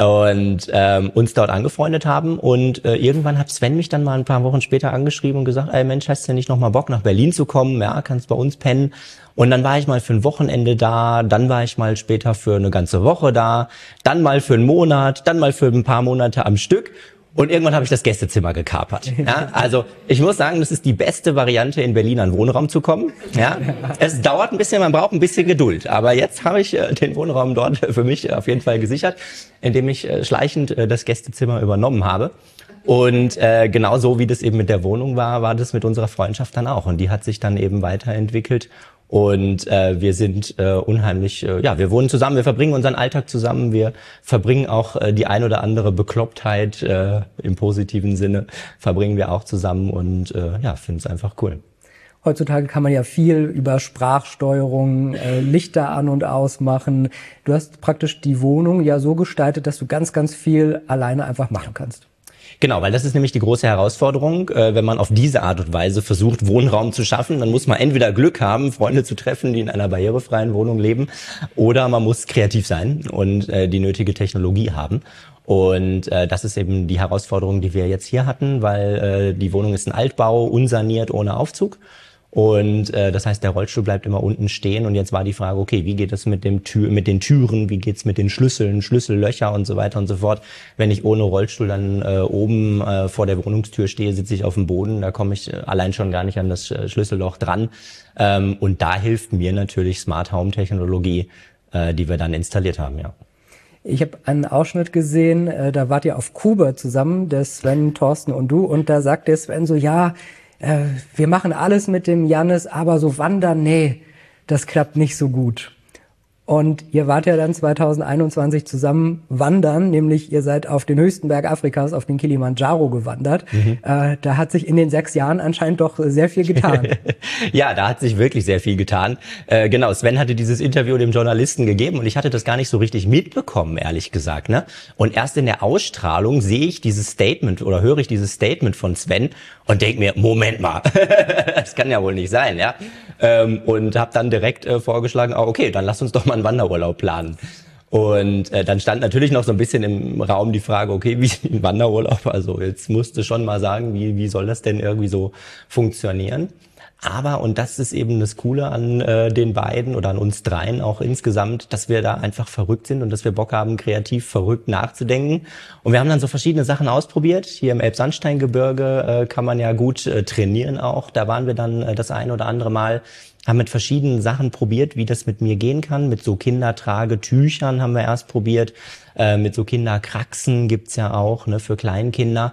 Speaker 3: und uns dort angefreundet haben. Und irgendwann hat Sven mich dann mal ein paar Wochen später angeschrieben und gesagt, ey Mensch, hast du nicht noch mal Bock, nach Berlin zu kommen? Ja, kannst bei uns pennen. Und dann war ich mal für ein Wochenende da, dann war ich mal später für eine ganze Woche da, dann mal für einen Monat, dann mal für ein paar Monate am Stück. Und irgendwann habe ich das Gästezimmer gekapert. Ja, also ich muss sagen, das ist die beste Variante, in Berlin an Wohnraum zu kommen. Ja, es dauert ein bisschen, man braucht ein bisschen Geduld. Aber jetzt habe ich den Wohnraum dort für mich auf jeden Fall gesichert, indem ich schleichend das Gästezimmer übernommen habe. Und genauso wie das eben mit der Wohnung war das mit unserer Freundschaft dann auch. Und die hat sich dann eben weiterentwickelt. Und wir sind unheimlich, wir wohnen zusammen, wir verbringen unseren Alltag zusammen, wir verbringen auch die ein oder andere Beklopptheit im positiven Sinne, verbringen wir auch zusammen und finden es einfach cool.
Speaker 2: Heutzutage kann man ja viel über Sprachsteuerung, Lichter an- und ausmachen. Du hast praktisch die Wohnung ja so gestaltet, dass du ganz, ganz viel alleine einfach machen kannst.
Speaker 3: Genau, weil das ist nämlich die große Herausforderung. Wenn man auf diese Art und Weise versucht, Wohnraum zu schaffen, dann muss man entweder Glück haben, Freunde zu treffen, die in einer barrierefreien Wohnung leben, oder man muss kreativ sein und die nötige Technologie haben. Und das ist eben die Herausforderung, die wir jetzt hier hatten, weil die Wohnung ist ein Altbau, unsaniert, ohne Aufzug. Und das heißt, der Rollstuhl bleibt immer unten stehen. Und jetzt war die Frage, okay, wie geht es mit den Türen, wie geht's mit den Schlüsseln, Schlüssellöcher und so weiter und so fort. Wenn ich ohne Rollstuhl dann oben vor der Wohnungstür stehe, sitze ich auf dem Boden, da komme ich allein schon gar nicht an das Schlüsselloch dran. Und da hilft mir natürlich Smart Home Technologie, die wir dann installiert haben, ja.
Speaker 2: Ich habe einen Ausschnitt gesehen, da wart ihr auf Kuba zusammen, der Sven, Thorsten und du. Und da sagt der Sven so, ja, wir machen alles mit dem Jannis, aber so wandern, nee, das klappt nicht so gut. Und ihr wart ja dann 2021 zusammen wandern, nämlich ihr seid auf den höchsten Berg Afrikas, auf den Kilimanjaro gewandert. Da hat sich in den 6 Jahren anscheinend doch sehr viel getan.
Speaker 3: Ja, da hat sich wirklich sehr viel getan. Genau, Sven hatte dieses Interview dem Journalisten gegeben und ich hatte das gar nicht so richtig mitbekommen, ehrlich gesagt, ne? Und erst in der Ausstrahlung sehe ich dieses Statement oder höre ich dieses Statement von Sven und denke mir, Moment mal, das kann ja wohl nicht sein, ja? Und habe dann direkt vorgeschlagen, okay, dann lass uns doch mal einen Wanderurlaub planen. Und dann stand natürlich noch so ein bisschen im Raum die Frage, okay, wie ein Wanderurlaub? Also jetzt musst du schon mal sagen, wie soll das denn irgendwie so funktionieren? Aber, und das ist eben das Coole an den beiden oder an uns dreien auch insgesamt, dass wir da einfach verrückt sind und dass wir Bock haben, kreativ verrückt nachzudenken. Und wir haben dann so verschiedene Sachen ausprobiert. Hier im Elbsandsteingebirge kann man ja gut trainieren auch. Da waren wir dann das ein oder andere Mal, haben mit verschiedenen Sachen probiert, wie das mit mir gehen kann. Mit so Kindertragetüchern haben wir erst probiert. Mit so Kinderkraxen gibt's ja auch, ne, für Kleinkinder.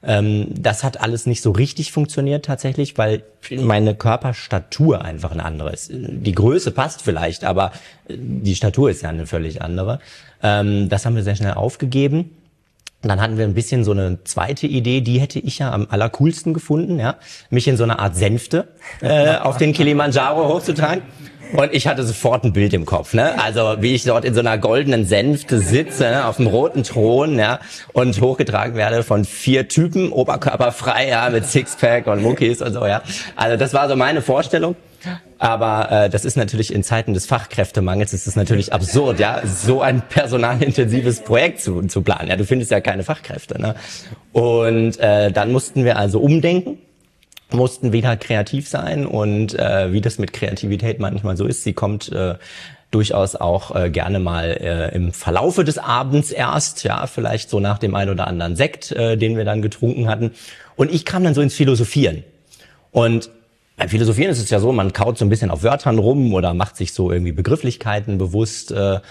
Speaker 3: Das hat alles nicht so richtig funktioniert tatsächlich, weil meine Körperstatur einfach eine andere ist. Die Größe passt vielleicht, aber die Statur ist ja eine völlig andere. Das haben wir sehr schnell aufgegeben. Dann hatten wir ein bisschen so eine zweite Idee, die hätte ich ja am allercoolsten gefunden, ja, mich in so eine Art Sänfte auf den Kilimanjaro hochzutragen. Und ich hatte sofort ein Bild im Kopf, ne? Also wie ich dort in so einer goldenen Sänfte sitze, ne? Auf dem roten Thron, ja, und hochgetragen werde von 4 Typen, oberkörperfrei, ja, mit Sixpack und Muckis und so, ja. Also das war so meine Vorstellung. Aber das ist natürlich in Zeiten des Fachkräftemangels ist es natürlich absurd, ja, so ein personalintensives Projekt zu planen. Ja, du findest ja keine Fachkräfte, ne? Und dann mussten wir also umdenken, mussten wieder kreativ sein und wie das mit Kreativität manchmal so ist, sie kommt durchaus auch gerne mal im Verlaufe des Abends erst, ja, vielleicht so nach dem ein oder anderen Sekt, den wir dann getrunken hatten. Und ich kam dann so ins Philosophieren. Und beim Philosophieren ist es ja so, man kaut so ein bisschen auf Wörtern rum oder macht sich so irgendwie Begrifflichkeiten bewusst.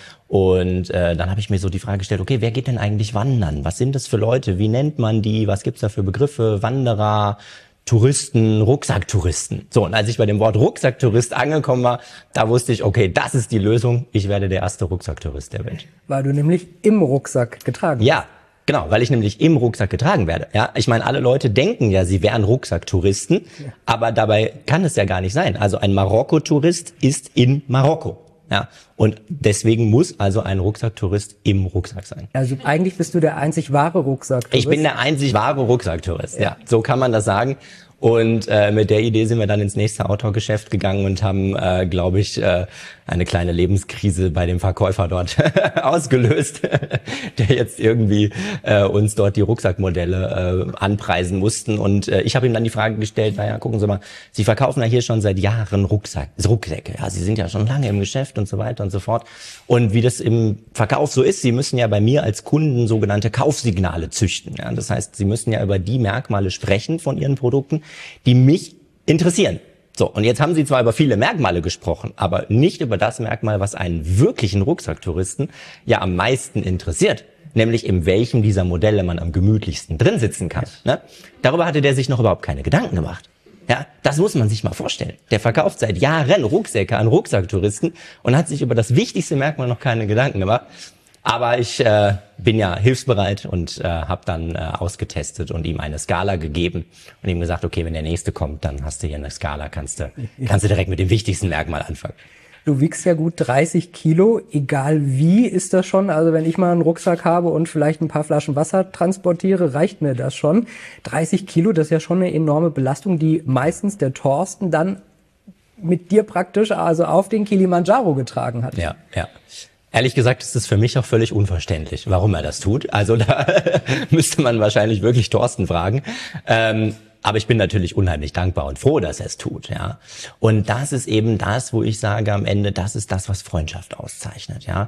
Speaker 3: Und dann habe ich mir so die Frage gestellt, okay, wer geht denn eigentlich wandern? Was sind das für Leute? Wie nennt man die? Was gibt's da für Begriffe? Wanderer, Touristen, Rucksacktouristen. So, und als ich bei dem Wort Rucksacktourist angekommen war, da wusste ich, okay, das ist die Lösung. Ich werde der erste Rucksacktourist der Welt.
Speaker 2: Weil du nämlich im Rucksack getragen hast.
Speaker 3: Ja. Genau, weil ich nämlich im Rucksack getragen werde. Ja, ich meine, alle Leute denken ja, sie wären Rucksacktouristen, aber dabei kann es ja gar nicht sein. Also ein Marokko-Tourist ist in Marokko. Ja, und deswegen muss also ein Rucksacktourist im Rucksack sein.
Speaker 2: Also eigentlich bist du der einzig wahre Rucksacktourist.
Speaker 3: Ich bin der einzig wahre Rucksacktourist, ja. So kann man das sagen. Und mit der Idee sind wir dann ins nächste Outdoor-Geschäft gegangen und haben, glaube ich, eine kleine Lebenskrise bei dem Verkäufer dort ausgelöst, der jetzt irgendwie uns dort die Rucksackmodelle anpreisen mussten. Und ich habe ihm dann die Frage gestellt, naja, gucken Sie mal, Sie verkaufen ja hier schon seit Jahren Rucksäcke. Ja, Sie sind ja schon lange im Geschäft und so weiter und so fort. Und wie das im Verkauf so ist, Sie müssen ja bei mir als Kunden sogenannte Kaufsignale züchten. Ja, das heißt, Sie müssen ja über die Merkmale sprechen von Ihren Produkten, die mich interessieren. So, und jetzt haben Sie zwar über viele Merkmale gesprochen, aber nicht über das Merkmal, was einen wirklichen Rucksacktouristen ja am meisten interessiert, nämlich in welchem dieser Modelle man am gemütlichsten drin sitzen kann. Ne? Darüber hatte der sich noch überhaupt keine Gedanken gemacht. Ja, das muss man sich mal vorstellen. Der verkauft seit Jahren Rucksäcke an Rucksacktouristen und hat sich über das wichtigste Merkmal noch keine Gedanken gemacht. Aber ich bin ja hilfsbereit und habe dann ausgetestet und ihm eine Skala gegeben und ihm gesagt, okay, wenn der nächste kommt, dann hast du hier eine Skala, kannst du direkt mit dem wichtigsten Merkmal anfangen.
Speaker 2: Du wiegst ja gut 30 Kilo, egal wie ist das schon. Also wenn ich mal einen Rucksack habe und vielleicht ein paar Flaschen Wasser transportiere, reicht mir das schon. 30 Kilo, das ist ja schon eine enorme Belastung, die meistens der Thorsten dann mit dir praktisch also auf den Kilimanjaro getragen hat.
Speaker 3: Ja, ja. Ehrlich gesagt ist es für mich auch völlig unverständlich, warum er das tut. Also da müsste man wahrscheinlich wirklich Thorsten fragen. Aber ich bin natürlich unheimlich dankbar und froh, dass er es tut, ja. Und das ist eben das, wo ich sage am Ende, das ist das, was Freundschaft auszeichnet, ja.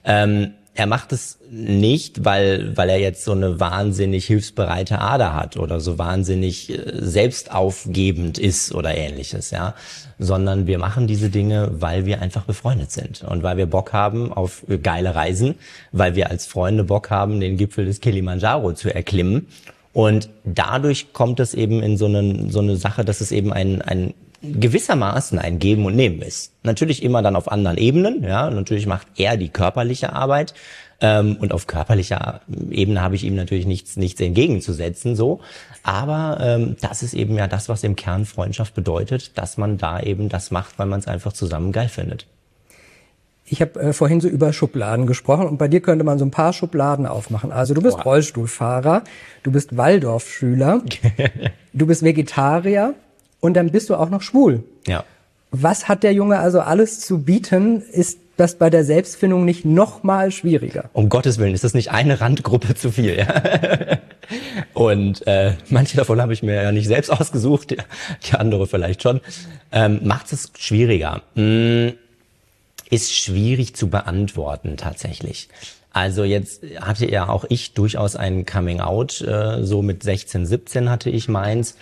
Speaker 3: Er macht es nicht, weil er jetzt so eine wahnsinnig hilfsbereite Ader hat oder so wahnsinnig selbstaufgebend ist oder ähnliches, ja, sondern wir machen diese Dinge, weil wir einfach befreundet sind und weil wir Bock haben auf geile Reisen, weil wir als Freunde Bock haben, den Gipfel des Kilimanjaro zu erklimmen. Und dadurch kommt es eben in so eine Sache, dass es eben ein gewissermaßen ein Geben und Nehmen ist. Natürlich immer dann auf anderen Ebenen, ja. Natürlich macht er die körperliche Arbeit und auf körperlicher Ebene habe ich ihm natürlich nichts entgegenzusetzen, so. Aber das ist eben ja das, was im Kern Freundschaft bedeutet, dass man da eben das macht, weil man es einfach zusammen geil findet.
Speaker 2: Ich habe vorhin so über Schubladen gesprochen und bei dir könnte man so ein paar Schubladen aufmachen. Also du bist Rollstuhlfahrer, du bist Waldorfschüler, du bist Vegetarier und dann bist du auch noch schwul.
Speaker 3: Ja.
Speaker 2: Was hat der Junge also alles zu bieten? Ist das bei der Selbstfindung nicht noch mal schwieriger?
Speaker 3: Um Gottes Willen, ist das nicht eine Randgruppe zu viel, ja? Und manche davon habe ich mir ja nicht selbst ausgesucht, die andere vielleicht schon. Macht es schwieriger. Ist schwierig zu beantworten tatsächlich. Also jetzt hatte ja auch ich durchaus ein Coming-out, so mit 16, 17 hatte ich meins.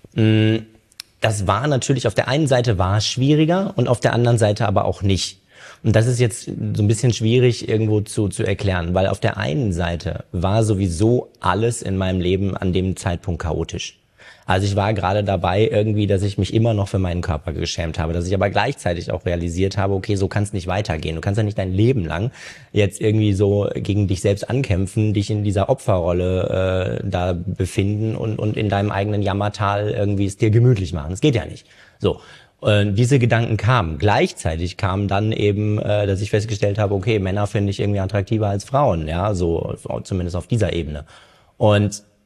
Speaker 3: Das war natürlich, auf der einen Seite war es schwieriger und auf der anderen Seite aber auch nicht. Und das ist jetzt so ein bisschen schwierig irgendwo zu erklären, weil auf der einen Seite war sowieso alles in meinem Leben an dem Zeitpunkt chaotisch. Also ich war gerade dabei irgendwie, dass ich mich immer noch für meinen Körper geschämt habe, dass ich aber gleichzeitig auch realisiert habe, okay, so kann es nicht weitergehen. Du kannst ja nicht dein Leben lang jetzt irgendwie so gegen dich selbst ankämpfen, dich in dieser Opferrolle da befinden und in deinem eigenen Jammertal irgendwie es dir gemütlich machen. Das geht ja nicht. So. Diese Gedanken kamen. Gleichzeitig kam dann eben, dass ich festgestellt habe, okay, Männer finde ich irgendwie attraktiver als Frauen, ja, so zumindest auf dieser Ebene. Und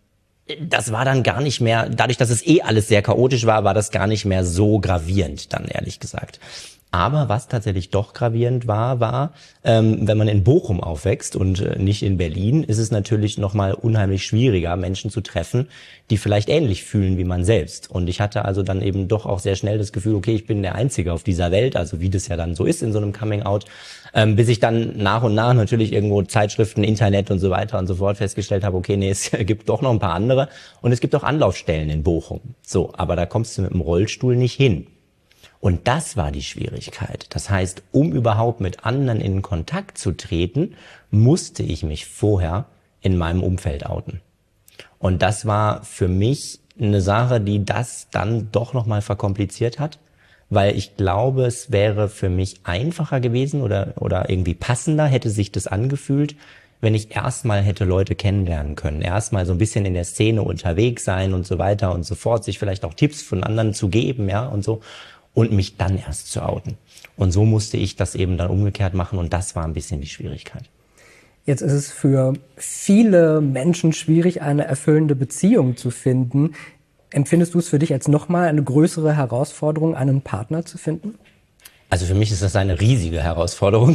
Speaker 3: das war dann gar nicht mehr, dadurch, dass es alles sehr chaotisch war, war das gar nicht mehr so gravierend dann, ehrlich gesagt. Aber was tatsächlich doch gravierend war, wenn man in Bochum aufwächst und nicht in Berlin, ist es natürlich nochmal unheimlich schwieriger, Menschen zu treffen, die vielleicht ähnlich fühlen wie man selbst. Und ich hatte also dann eben doch auch sehr schnell das Gefühl, okay, ich bin der Einzige auf dieser Welt, also wie das ja dann so ist in so einem Coming-out, bis ich dann nach und nach natürlich irgendwo Zeitschriften, Internet und so weiter und so fort festgestellt habe, okay, nee, es gibt doch noch ein paar andere und es gibt auch Anlaufstellen in Bochum. So, aber da kommst du mit dem Rollstuhl nicht hin. Und das war die Schwierigkeit. Das heißt, um überhaupt mit anderen in Kontakt zu treten, musste ich mich vorher in meinem Umfeld outen. Und das war für mich eine Sache, die das dann doch nochmal verkompliziert hat, weil ich glaube, es wäre für mich einfacher gewesen oder irgendwie passender, hätte sich das angefühlt, wenn ich erstmal hätte Leute kennenlernen können, erstmal so ein bisschen in der Szene unterwegs sein und so weiter und so fort, sich vielleicht auch Tipps von anderen zu geben, ja, und so. Und mich dann erst zu outen. Und so musste ich das eben dann umgekehrt machen und das war ein bisschen die Schwierigkeit.
Speaker 2: Jetzt ist es für viele Menschen schwierig, eine erfüllende Beziehung zu finden. Empfindest du es für dich als nochmal eine größere Herausforderung, einen Partner zu finden?
Speaker 3: Also für mich ist das eine riesige Herausforderung.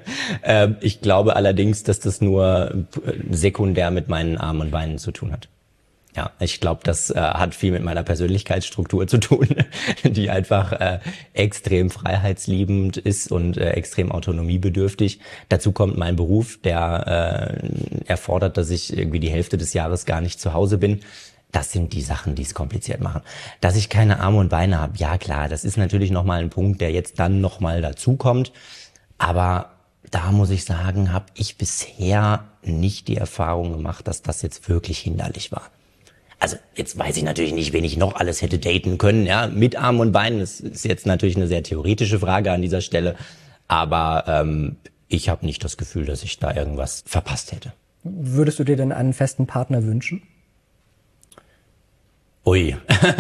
Speaker 3: Ich glaube allerdings, dass das nur sekundär mit meinen Armen und Beinen zu tun hat. Ja, ich glaube, das hat viel mit meiner Persönlichkeitsstruktur zu tun, die einfach extrem freiheitsliebend ist und extrem autonomiebedürftig. Dazu kommt mein Beruf, der erfordert, dass ich irgendwie die Hälfte des Jahres gar nicht zu Hause bin. Das sind die Sachen, die es kompliziert machen. Dass ich keine Arme und Beine habe, ja klar, das ist natürlich nochmal ein Punkt, der jetzt dann nochmal dazukommt. Aber da muss ich sagen, habe ich bisher nicht die Erfahrung gemacht, dass das jetzt wirklich hinderlich war. Also jetzt weiß ich natürlich nicht, wen ich noch alles hätte daten können, ja, mit Armen und Beinen. Das ist jetzt natürlich eine sehr theoretische Frage an dieser Stelle, aber ich habe nicht das Gefühl, dass ich da irgendwas verpasst hätte.
Speaker 2: Würdest du dir denn einen festen Partner wünschen?
Speaker 3: Ui,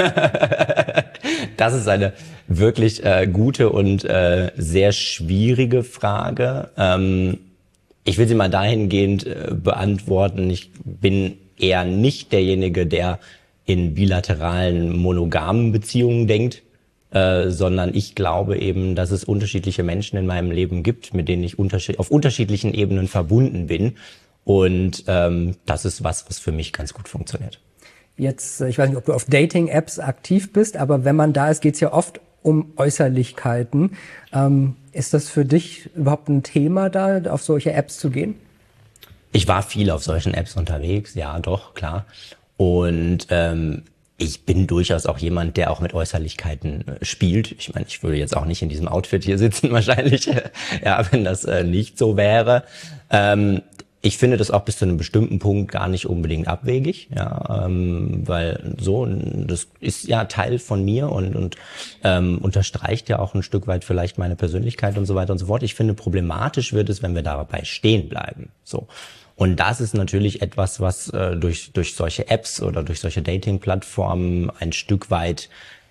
Speaker 3: das ist eine wirklich gute und sehr schwierige Frage. Ich will sie mal dahingehend beantworten. Ich bin eher nicht derjenige, der in bilateralen, monogamen Beziehungen denkt, sondern ich glaube eben, dass es unterschiedliche Menschen in meinem Leben gibt, mit denen ich auf unterschiedlichen Ebenen verbunden bin. Und das ist was für mich ganz gut funktioniert.
Speaker 2: Jetzt, ich weiß nicht, ob du auf Dating-Apps aktiv bist, aber wenn man da ist, geht es ja oft um Äußerlichkeiten. Ist das für dich überhaupt ein Thema, da auf solche Apps zu gehen?
Speaker 3: Ich war viel auf solchen Apps unterwegs, ja doch, klar. Und ich bin durchaus auch jemand, der auch mit Äußerlichkeiten spielt. Ich meine, ich würde jetzt auch nicht in diesem Outfit hier sitzen wahrscheinlich, ja, wenn das nicht so wäre. Ich finde das auch bis zu einem bestimmten Punkt gar nicht unbedingt abwegig, ja, weil so, das ist ja Teil von mir und unterstreicht ja auch ein Stück weit vielleicht meine Persönlichkeit und so weiter und so fort. Ich finde, problematisch wird es, wenn wir dabei stehen bleiben, so. Und das ist natürlich etwas, was durch solche Apps oder durch solche Dating-Plattformen ein Stück weit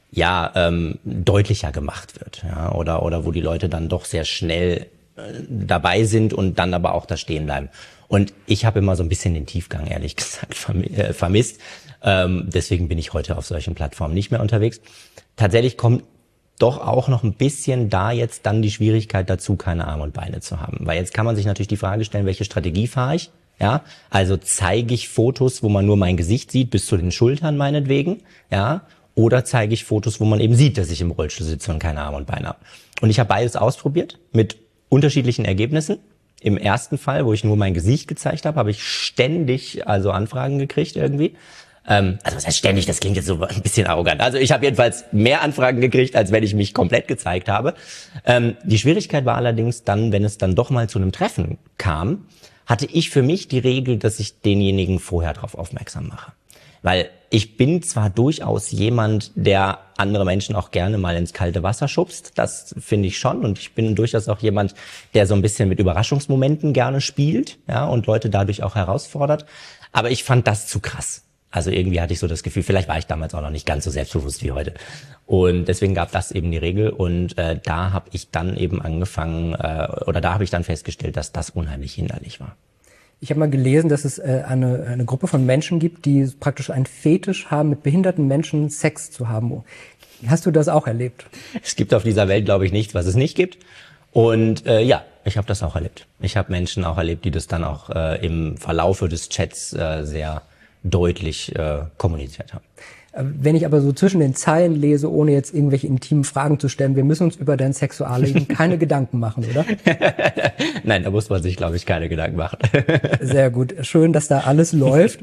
Speaker 3: deutlicher gemacht wird, ja, oder wo die Leute dann doch sehr schnell dabei sind und dann aber auch da stehen bleiben. Und ich habe immer so ein bisschen den Tiefgang, ehrlich gesagt, vermisst. Deswegen bin ich heute auf solchen Plattformen nicht mehr unterwegs. Tatsächlich kommt doch auch noch ein bisschen da jetzt dann die Schwierigkeit dazu, keine Arme und Beine zu haben. Weil jetzt kann man sich natürlich die Frage stellen, welche Strategie fahre ich? Ja, also zeige ich Fotos, wo man nur mein Gesicht sieht, bis zu den Schultern meinetwegen, ja, oder zeige ich Fotos, wo man eben sieht, dass ich im Rollstuhl sitze und keine Arme und Beine habe. Und ich habe beides ausprobiert mit unterschiedlichen Ergebnissen. Im ersten Fall, wo ich nur mein Gesicht gezeigt habe, habe ich ständig Anfragen gekriegt irgendwie. Also was heißt ständig, das klingt jetzt so ein bisschen arrogant. Also ich habe jedenfalls mehr Anfragen gekriegt, als wenn ich mich komplett gezeigt habe. Die Schwierigkeit war allerdings dann, wenn es dann doch mal zu einem Treffen kam, hatte ich für mich die Regel, dass ich denjenigen vorher darauf aufmerksam mache. Weil ich bin zwar durchaus jemand, der andere Menschen auch gerne mal ins kalte Wasser schubst, das finde ich schon, und ich bin durchaus auch jemand, der so ein bisschen mit Überraschungsmomenten gerne spielt, ja, und Leute dadurch auch herausfordert, aber ich fand das zu krass. Also irgendwie hatte ich so das Gefühl, vielleicht war ich damals auch noch nicht ganz so selbstbewusst wie heute. Und deswegen gab das eben die Regel und da habe ich dann eben angefangen, da habe ich dann festgestellt, dass das unheimlich hinderlich war.
Speaker 2: Ich habe mal gelesen, dass es eine Gruppe von Menschen gibt, die praktisch einen Fetisch haben, mit behinderten Menschen Sex zu haben. Hast du das auch erlebt?
Speaker 3: Es gibt auf dieser Welt, glaube ich, nichts, was es nicht gibt. Und ja, ich habe das auch erlebt. Ich habe Menschen auch erlebt, die das dann auch im Verlaufe des Chats sehr deutlich kommuniziert haben.
Speaker 2: Wenn ich aber so zwischen den Zeilen lese, ohne jetzt irgendwelche intimen Fragen zu stellen, wir müssen uns über dein Sexualleben keine Gedanken machen, oder?
Speaker 3: Nein, da muss man sich, glaube ich, keine Gedanken machen.
Speaker 2: Sehr gut. Schön, dass da alles läuft.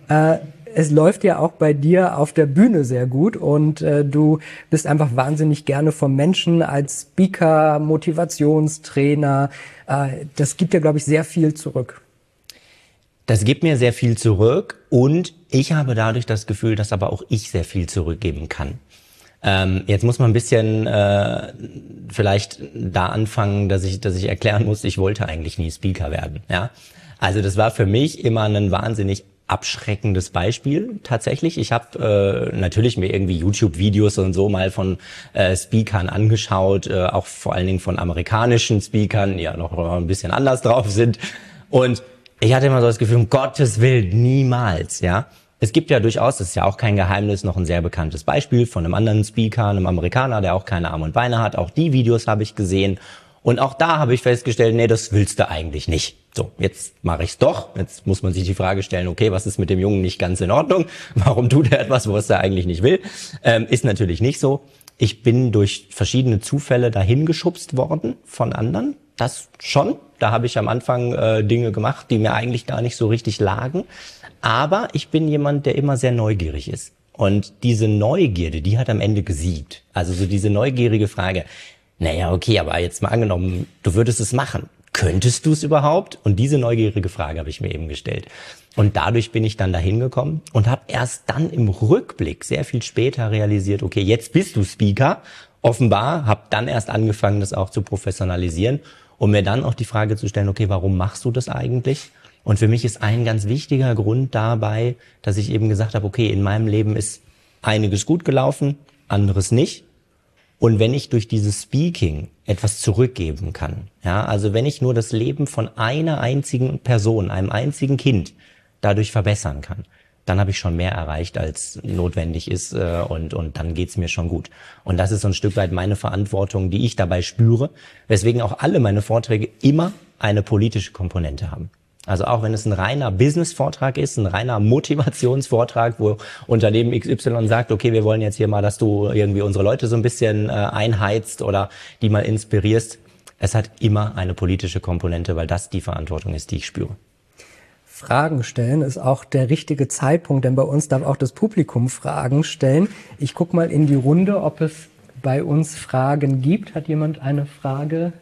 Speaker 2: Es läuft ja auch bei dir auf der Bühne sehr gut und du bist einfach wahnsinnig gerne vom Menschen als Speaker, Motivationstrainer. Das gibt dir, glaube ich, sehr viel zurück.
Speaker 3: Das gibt mir sehr viel zurück und ich habe dadurch das Gefühl, dass aber auch ich sehr viel zurückgeben kann. Jetzt muss man ein bisschen vielleicht da anfangen, dass ich erklären muss, ich wollte eigentlich nie Speaker werden. Ja, also das war für mich immer ein wahnsinnig abschreckendes Beispiel tatsächlich. Ich habe natürlich mir irgendwie YouTube-Videos und so mal von Speakern angeschaut, auch vor allen Dingen von amerikanischen Speakern, die ja noch ein bisschen anders drauf sind. Und ich hatte immer so das Gefühl, um Gottes Willen, niemals, ja. Es gibt ja durchaus, das ist ja auch kein Geheimnis, noch ein sehr bekanntes Beispiel von einem anderen Speaker, einem Amerikaner, der auch keine Arme und Beine hat. Auch die Videos habe ich gesehen. Und auch da habe ich festgestellt, nee, das willst du eigentlich nicht. So, jetzt mache ich's doch. Jetzt muss man sich die Frage stellen, okay, was ist mit dem Jungen nicht ganz in Ordnung? Warum tut er etwas, was er eigentlich nicht will? Ist natürlich nicht so. Ich bin durch verschiedene Zufälle dahin geschubst worden von anderen. Das schon. Da habe ich am Anfang Dinge gemacht, die mir eigentlich gar nicht so richtig lagen. Aber ich bin jemand, der immer sehr neugierig ist. Und diese Neugierde, die hat am Ende gesiegt. Also so diese neugierige Frage, naja, okay, aber jetzt mal angenommen, du würdest es machen. Könntest du es überhaupt? Und diese neugierige Frage habe ich mir eben gestellt. Und dadurch bin ich dann dahin gekommen und habe erst dann im Rückblick sehr viel später realisiert, okay, jetzt bist du Speaker. Offenbar, habe dann erst angefangen, das auch zu professionalisieren, um mir dann auch die Frage zu stellen, okay, warum machst du das eigentlich? Und für mich ist ein ganz wichtiger Grund dabei, dass ich eben gesagt habe, okay, in meinem Leben ist einiges gut gelaufen, anderes nicht. Und wenn ich durch dieses Speaking etwas zurückgeben kann, ja, also wenn ich nur das Leben von einer einzigen Person, einem einzigen Kind dadurch verbessern kann, dann habe ich schon mehr erreicht, als notwendig ist und dann geht's mir schon gut. Und das ist so ein Stück weit meine Verantwortung, die ich dabei spüre, weswegen auch alle meine Vorträge immer eine politische Komponente haben. Also auch wenn es ein reiner Business-Vortrag ist, ein reiner Motivationsvortrag, wo Unternehmen XY sagt, okay, wir wollen jetzt hier mal, dass du irgendwie unsere Leute so ein bisschen einheizt oder die mal inspirierst. Es hat immer eine politische Komponente, weil das die Verantwortung ist, die ich spüre.
Speaker 2: Fragen stellen ist auch der richtige Zeitpunkt, denn bei uns darf auch das Publikum Fragen stellen. Ich gucke mal in die Runde, ob es bei uns Fragen gibt. Hat jemand eine Frage?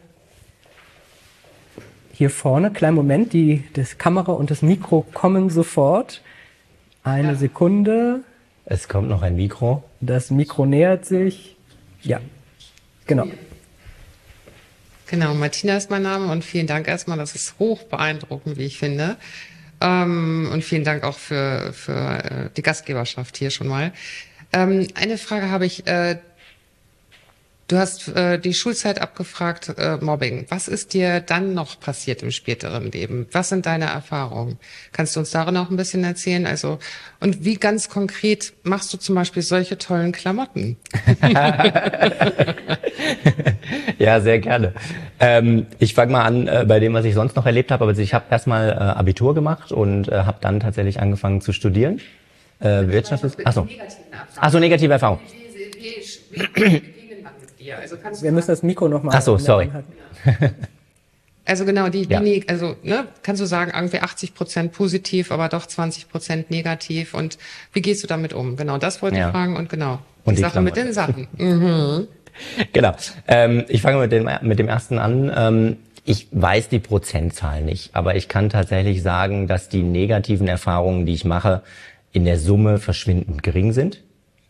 Speaker 2: Hier vorne, kleinen Moment, das Kamera und das Mikro kommen sofort. Eine Sekunde.
Speaker 3: Es kommt noch ein Mikro.
Speaker 2: Das Mikro nähert sich. Ja, genau.
Speaker 4: Genau, Martina ist mein Name und vielen Dank erstmal, das ist hoch beeindruckend, wie ich finde. Und vielen Dank auch für die Gastgeberschaft hier schon mal. Eine Frage habe ich. Du hast die Schulzeit abgefragt, Mobbing. Was ist dir dann noch passiert im späteren Leben? Was sind deine Erfahrungen? Kannst du uns darin auch ein bisschen erzählen? Also, und wie ganz konkret machst du zum Beispiel solche tollen Klamotten?
Speaker 3: Ja, sehr gerne. Ich fange mal an bei dem, was ich sonst noch erlebt habe. Also ich habe erstmal Abitur gemacht und habe dann tatsächlich angefangen zu studieren. Achso, negative Erfahrung.
Speaker 4: Also
Speaker 2: wir müssen das Mikro nochmal.
Speaker 3: Ach so, sorry.
Speaker 4: Also genau, kannst du sagen, irgendwie 80% positiv, aber doch 20% negativ. Und wie gehst du damit um? Genau, das wollte ich fragen und genau.
Speaker 3: Und die
Speaker 4: Sache mit den Sachen. Mhm.
Speaker 3: Genau. Ich fange mit dem ersten an. Ich weiß die Prozentzahl nicht, aber ich kann tatsächlich sagen, dass die negativen Erfahrungen, die ich mache, in der Summe verschwindend gering sind.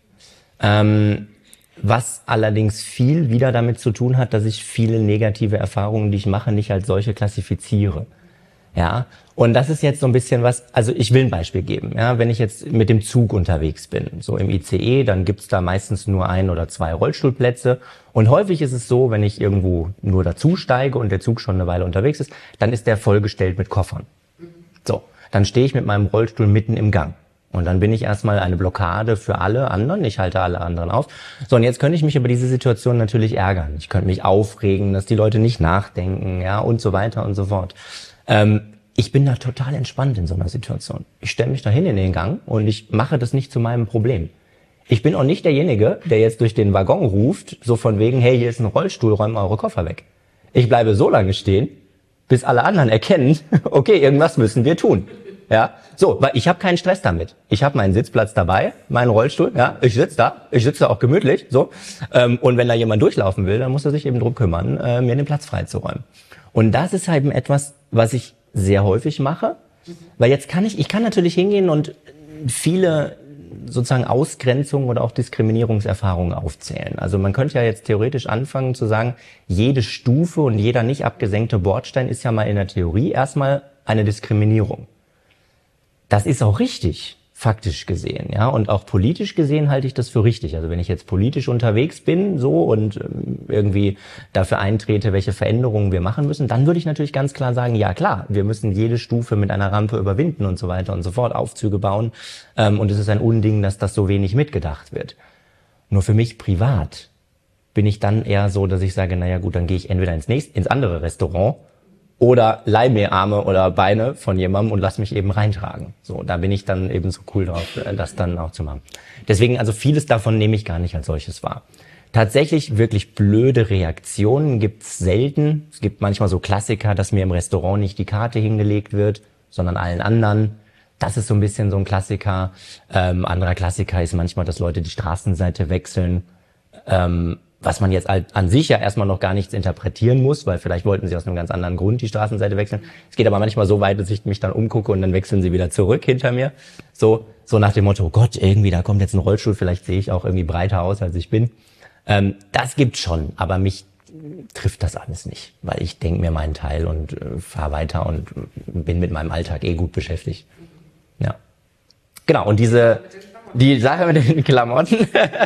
Speaker 3: Was allerdings viel wieder damit zu tun hat, dass ich viele negative Erfahrungen, die ich mache, nicht als solche klassifiziere. Ja, und das ist jetzt so ein bisschen was, also ich will ein Beispiel geben. Ja, wenn ich jetzt mit dem Zug unterwegs bin, so im ICE, dann gibt's da meistens nur 1 oder 2 Rollstuhlplätze. Und häufig ist es so, wenn ich irgendwo nur dazu steige und der Zug schon eine Weile unterwegs ist, dann ist der vollgestellt mit Koffern. So, dann stehe ich mit meinem Rollstuhl mitten im Gang. Und dann bin ich erstmal eine Blockade für alle anderen. Ich halte alle anderen auf. So, und jetzt könnte ich mich über diese Situation natürlich ärgern. Ich könnte mich aufregen, dass die Leute nicht nachdenken, ja, und so weiter und so fort. Ich bin da total entspannt in so einer Situation. Ich stelle mich da hin in den Gang und ich mache das nicht zu meinem Problem. Ich bin auch nicht derjenige, der jetzt durch den Waggon ruft, so von wegen, hey, hier ist ein Rollstuhl, räumt eure Koffer weg. Ich bleibe so lange stehen, bis alle anderen erkennen, okay, irgendwas müssen wir tun. Ja, so, weil ich habe keinen Stress damit. Ich habe meinen Sitzplatz dabei, meinen Rollstuhl, ja, ich sitze da auch gemütlich, so. Und wenn da jemand durchlaufen will, dann muss er sich eben drum kümmern, mir den Platz freizuräumen. Und das ist halt etwas, was ich sehr häufig mache, weil jetzt ich kann natürlich hingehen und viele sozusagen Ausgrenzungen oder auch Diskriminierungserfahrungen aufzählen. Also man könnte ja jetzt theoretisch anfangen zu sagen, jede Stufe und jeder nicht abgesenkte Bordstein ist ja mal in der Theorie erstmal eine Diskriminierung. Das ist auch richtig, faktisch gesehen, ja, und auch politisch gesehen halte ich das für richtig. Also wenn ich jetzt politisch unterwegs bin, so, und irgendwie dafür eintrete, welche Veränderungen wir machen müssen, dann würde ich natürlich ganz klar sagen, ja klar, wir müssen jede Stufe mit einer Rampe überwinden und so weiter und so fort, Aufzüge bauen, und es ist ein Unding, dass das so wenig mitgedacht wird. Nur für mich privat bin ich dann eher so, dass ich sage, naja gut, dann gehe ich entweder ins andere Restaurant oder leih mir Arme oder Beine von jemandem und lass mich eben reintragen. So, da bin ich dann eben so cool drauf, das dann auch zu machen. Deswegen, also vieles davon nehme ich gar nicht als solches wahr. Tatsächlich wirklich blöde Reaktionen gibt's selten. Es gibt manchmal so Klassiker, dass mir im Restaurant nicht die Karte hingelegt wird, sondern allen anderen. Das ist so ein bisschen so ein Klassiker. Anderer Klassiker ist manchmal, dass Leute die Straßenseite wechseln. Was man jetzt an sich ja erstmal noch gar nichts interpretieren muss, weil vielleicht wollten sie aus einem ganz anderen Grund die Straßenseite wechseln. Es geht aber manchmal so weit, dass ich mich dann umgucke und dann wechseln sie wieder zurück hinter mir. So nach dem Motto, oh Gott, irgendwie, da kommt jetzt ein Rollstuhl, vielleicht sehe ich auch irgendwie breiter aus, als ich bin. Das gibt's schon, aber mich trifft das alles nicht, weil ich denke mir meinen Teil und fahre weiter und bin mit meinem Alltag gut beschäftigt. Ja. Genau, und die Sache mit den Klamotten,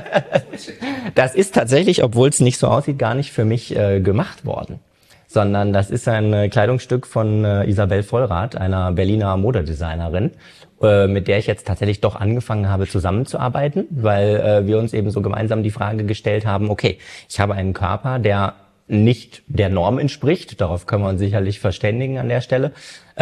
Speaker 3: das ist tatsächlich, obwohl es nicht so aussieht, gar nicht für mich gemacht worden. Sondern das ist ein Kleidungsstück von Isabel Vollrath, einer Berliner Modedesignerin, mit der ich jetzt tatsächlich doch angefangen habe zusammenzuarbeiten, weil wir uns eben so gemeinsam die Frage gestellt haben, okay, ich habe einen Körper, der nicht der Norm entspricht, darauf können wir uns sicherlich verständigen an der Stelle.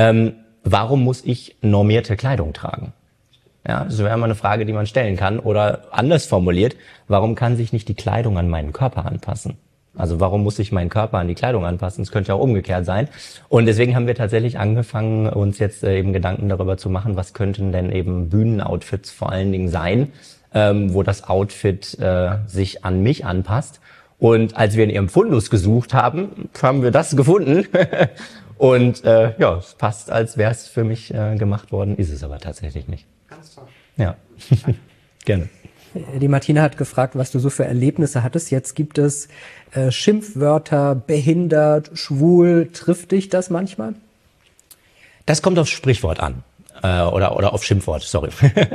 Speaker 3: Warum muss ich normierte Kleidung tragen? Ja, das wäre mal eine Frage, die man stellen kann. Oder anders formuliert, warum kann sich nicht die Kleidung an meinen Körper anpassen? Also warum muss sich mein Körper an die Kleidung anpassen? Das könnte ja auch umgekehrt sein. Und deswegen haben wir tatsächlich angefangen, uns jetzt eben Gedanken darüber zu machen, was könnten denn eben Bühnenoutfits vor allen Dingen sein, wo das Outfit sich an mich anpasst. Und als wir in ihrem Fundus gesucht haben, haben wir das gefunden. Und ja, es passt, als wäre es für mich gemacht worden, ist es aber tatsächlich nicht.
Speaker 4: Ganz toll.
Speaker 3: Ja, gerne.
Speaker 2: Die Martina hat gefragt, was du so für Erlebnisse hattest. Jetzt gibt es Schimpfwörter, behindert, schwul. Trifft dich das manchmal?
Speaker 3: Das kommt aufs Sprichwort an. Oder auf Schimpfwort, sorry.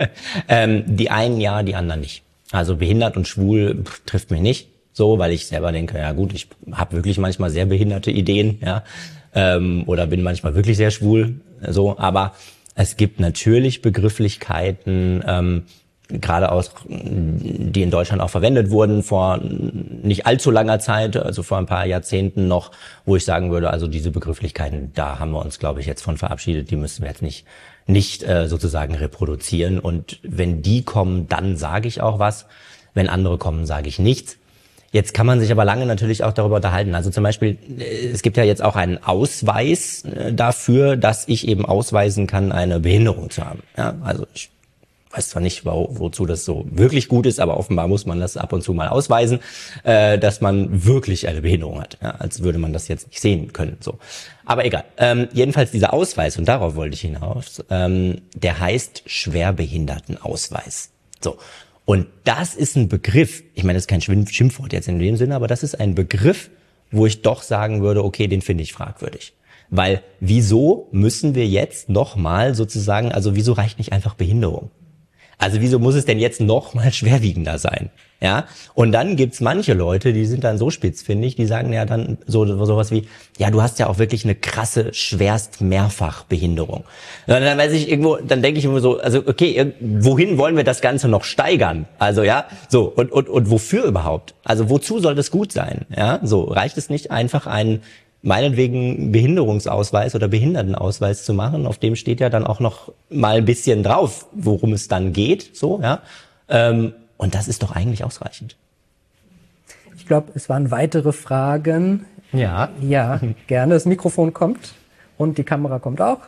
Speaker 3: Die einen ja, die anderen nicht. Also behindert und schwul trifft mich nicht so, weil ich selber denke, ja gut, ich habe wirklich manchmal sehr behinderte Ideen, ja, oder bin manchmal wirklich sehr schwul, so, aber es gibt natürlich Begrifflichkeiten, gerade aus, die in Deutschland auch verwendet wurden vor nicht allzu langer Zeit, also vor ein paar Jahrzehnten noch, wo ich sagen würde, also diese Begrifflichkeiten, da haben wir uns, glaube ich, jetzt von verabschiedet, die müssen wir jetzt nicht sozusagen reproduzieren. Und wenn die kommen, dann sage ich auch was. Wenn andere kommen, sage ich nichts. Jetzt kann man sich aber lange natürlich auch darüber unterhalten. Also zum Beispiel, es gibt ja jetzt auch einen Ausweis dafür, dass ich eben ausweisen kann, eine Behinderung zu haben. Ja, also ich weiß zwar nicht, wozu das so wirklich gut ist, aber offenbar muss man das ab und zu mal ausweisen, dass man wirklich eine Behinderung hat. Ja, als würde man das jetzt nicht sehen können. So, aber egal. Jedenfalls dieser Ausweis, und darauf wollte ich hinaus, der heißt Schwerbehindertenausweis. So. Und das ist ein Begriff, ich meine, das ist kein Schimpfwort jetzt in dem Sinne, aber das ist ein Begriff, wo ich doch sagen würde, okay, den finde ich fragwürdig. Weil wieso müssen wir jetzt nochmal sozusagen, also wieso reicht nicht einfach Behinderung? Also wieso muss es denn jetzt noch mal schwerwiegender sein? Ja, und dann gibt's manche Leute, die sind dann so spitzfindig, die sagen ja dann sowas wie, ja, du hast ja auch wirklich eine krasse, schwerst Mehrfachbehinderung. Dann weiß ich irgendwo, dann denke ich immer so, also okay, wohin wollen wir das Ganze noch steigern? Also ja, so, und wofür überhaupt? Also wozu soll das gut sein? Ja, so, reicht es nicht einfach einen meinetwegen Behinderungsausweis oder Behindertenausweis zu machen, auf dem steht ja dann auch noch mal ein bisschen drauf, worum es dann geht, so, ja. Und das ist doch eigentlich ausreichend.
Speaker 2: Ich glaube, es waren weitere Fragen.
Speaker 3: Ja.
Speaker 2: Ja, gerne. Das Mikrofon kommt und die Kamera kommt auch.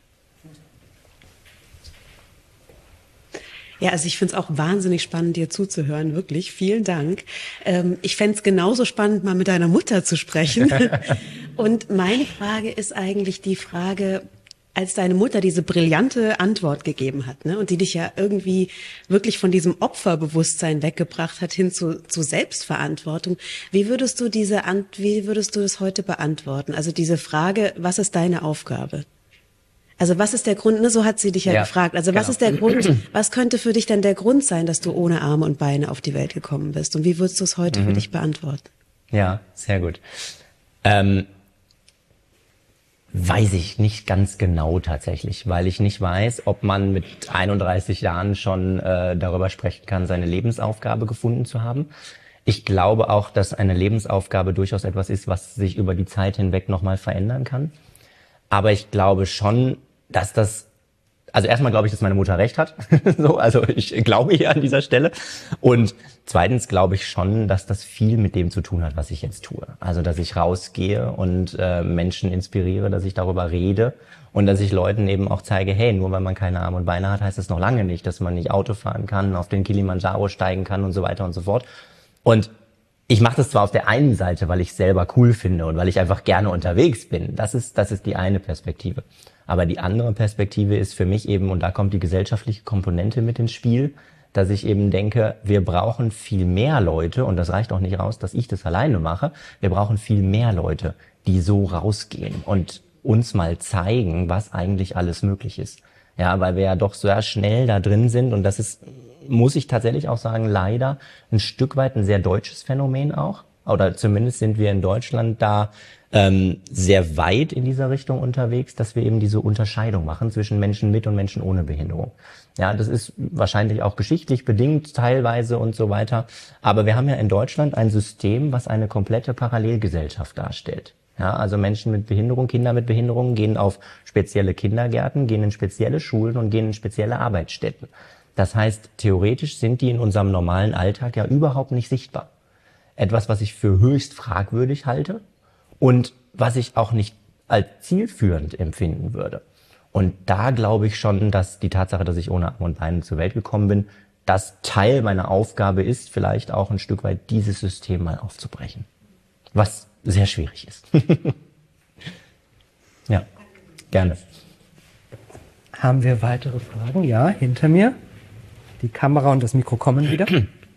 Speaker 5: Ja, also ich finde es auch wahnsinnig spannend, dir zuzuhören, wirklich. Vielen Dank. Ich fände es genauso spannend, mal mit deiner Mutter zu sprechen. Und meine Frage ist eigentlich die Frage, als deine Mutter diese brillante Antwort gegeben hat, ne, und die dich ja irgendwie wirklich von diesem Opferbewusstsein weggebracht hat hin zu Selbstverantwortung. Wie würdest du das heute beantworten? Also diese Frage, was ist deine Aufgabe? Also was ist der Grund, ne, so hat sie dich ja gefragt. Also was ist der Grund, was könnte für dich dann der Grund sein, dass du ohne Arme und Beine auf die Welt gekommen bist? Und wie würdest du es heute für dich beantworten?
Speaker 3: Ja, sehr gut. Weiß ich nicht ganz genau tatsächlich, weil ich nicht weiß, ob man mit 31 Jahren schon darüber sprechen kann, seine Lebensaufgabe gefunden zu haben. Ich glaube auch, dass eine Lebensaufgabe durchaus etwas ist, was sich über die Zeit hinweg nochmal verändern kann. Aber ich glaube schon, dass das, also erstmal glaube ich, dass meine Mutter recht hat. So, also ich glaube hier an dieser Stelle. Und zweitens glaube ich schon, dass das viel mit dem zu tun hat, was ich jetzt tue. Also, dass ich rausgehe und Menschen inspiriere, dass ich darüber rede und dass ich Leuten eben auch zeige, hey, nur weil man keine Arme und Beine hat, heißt das noch lange nicht, dass man nicht Auto fahren kann, auf den Kilimanjaro steigen kann und so weiter und so fort. Und ich mache das zwar auf der einen Seite, weil ich es selber cool finde und weil ich einfach gerne unterwegs bin. Das ist die eine Perspektive. Aber die andere Perspektive ist für mich eben, und da kommt die gesellschaftliche Komponente mit ins Spiel, dass ich eben denke, wir brauchen viel mehr Leute, und das reicht auch nicht raus, dass ich das alleine mache, wir brauchen viel mehr Leute, die so rausgehen und uns mal zeigen, was eigentlich alles möglich ist. Ja, weil wir ja doch sehr schnell da drin sind, und das ist, muss ich tatsächlich auch sagen, leider ein Stück weit ein sehr deutsches Phänomen auch. Oder zumindest sind wir in Deutschland da sehr weit in dieser Richtung unterwegs, dass wir eben diese Unterscheidung machen zwischen Menschen mit und Menschen ohne Behinderung. Ja, das ist wahrscheinlich auch geschichtlich bedingt teilweise und so weiter. Aber wir haben ja in Deutschland ein System, was eine komplette Parallelgesellschaft darstellt. Ja, also Menschen mit Behinderung, Kinder mit Behinderung gehen auf spezielle Kindergärten, gehen in spezielle Schulen und gehen in spezielle Arbeitsstätten. Das heißt, theoretisch sind die in unserem normalen Alltag ja überhaupt nicht sichtbar. Etwas, was ich für höchst fragwürdig halte und was ich auch nicht als zielführend empfinden würde. Und da glaube ich schon, dass die Tatsache, dass ich ohne Arme und Beine zur Welt gekommen bin, das Teil meiner Aufgabe ist, vielleicht auch ein Stück weit dieses System mal aufzubrechen. Was sehr schwierig ist. Ja, gerne.
Speaker 2: Haben wir weitere Fragen? Ja, hinter mir. Die Kamera und das Mikro kommen wieder.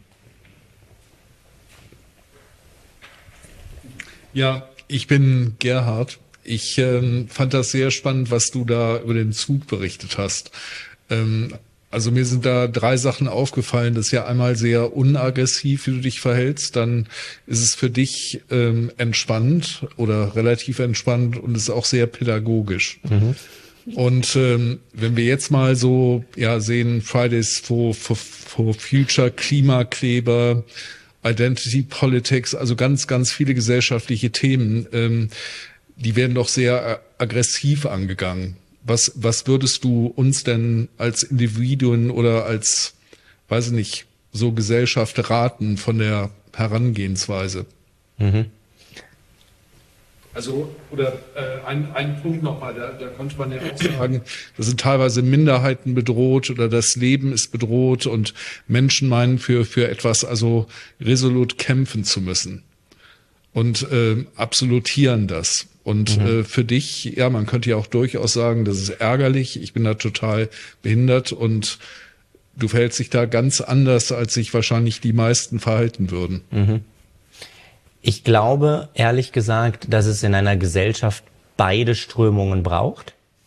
Speaker 6: Ja, ich bin Gerhard. Ich fand das sehr spannend, was du da über den Zug berichtet hast. Also mir sind da 3 Sachen aufgefallen. Das ist ja einmal sehr unaggressiv, wie du dich verhältst. Dann ist es für dich entspannt oder relativ entspannt und ist auch sehr pädagogisch. Mhm. Und wenn wir jetzt mal so sehen, Fridays for Future, Klimakleber, Identity Politics, also ganz, ganz viele gesellschaftliche Themen, die werden doch sehr aggressiv angegangen. Was würdest du uns denn als Individuen oder als, weiß ich nicht, so Gesellschaft raten von der Herangehensweise? Mhm. Also, oder ein Punkt nochmal, da konnte man ja auch sagen, da sind teilweise Minderheiten bedroht oder das Leben ist bedroht und Menschen meinen für etwas also resolut kämpfen zu müssen und absolutieren das. Und für dich, ja, man könnte ja auch durchaus sagen, das ist ärgerlich, ich bin da total behindert und du verhältst dich da ganz anders, als sich wahrscheinlich die meisten verhalten würden.
Speaker 3: Mhm. Ich glaube, ehrlich gesagt, dass es in einer Gesellschaft beide Strömungen braucht.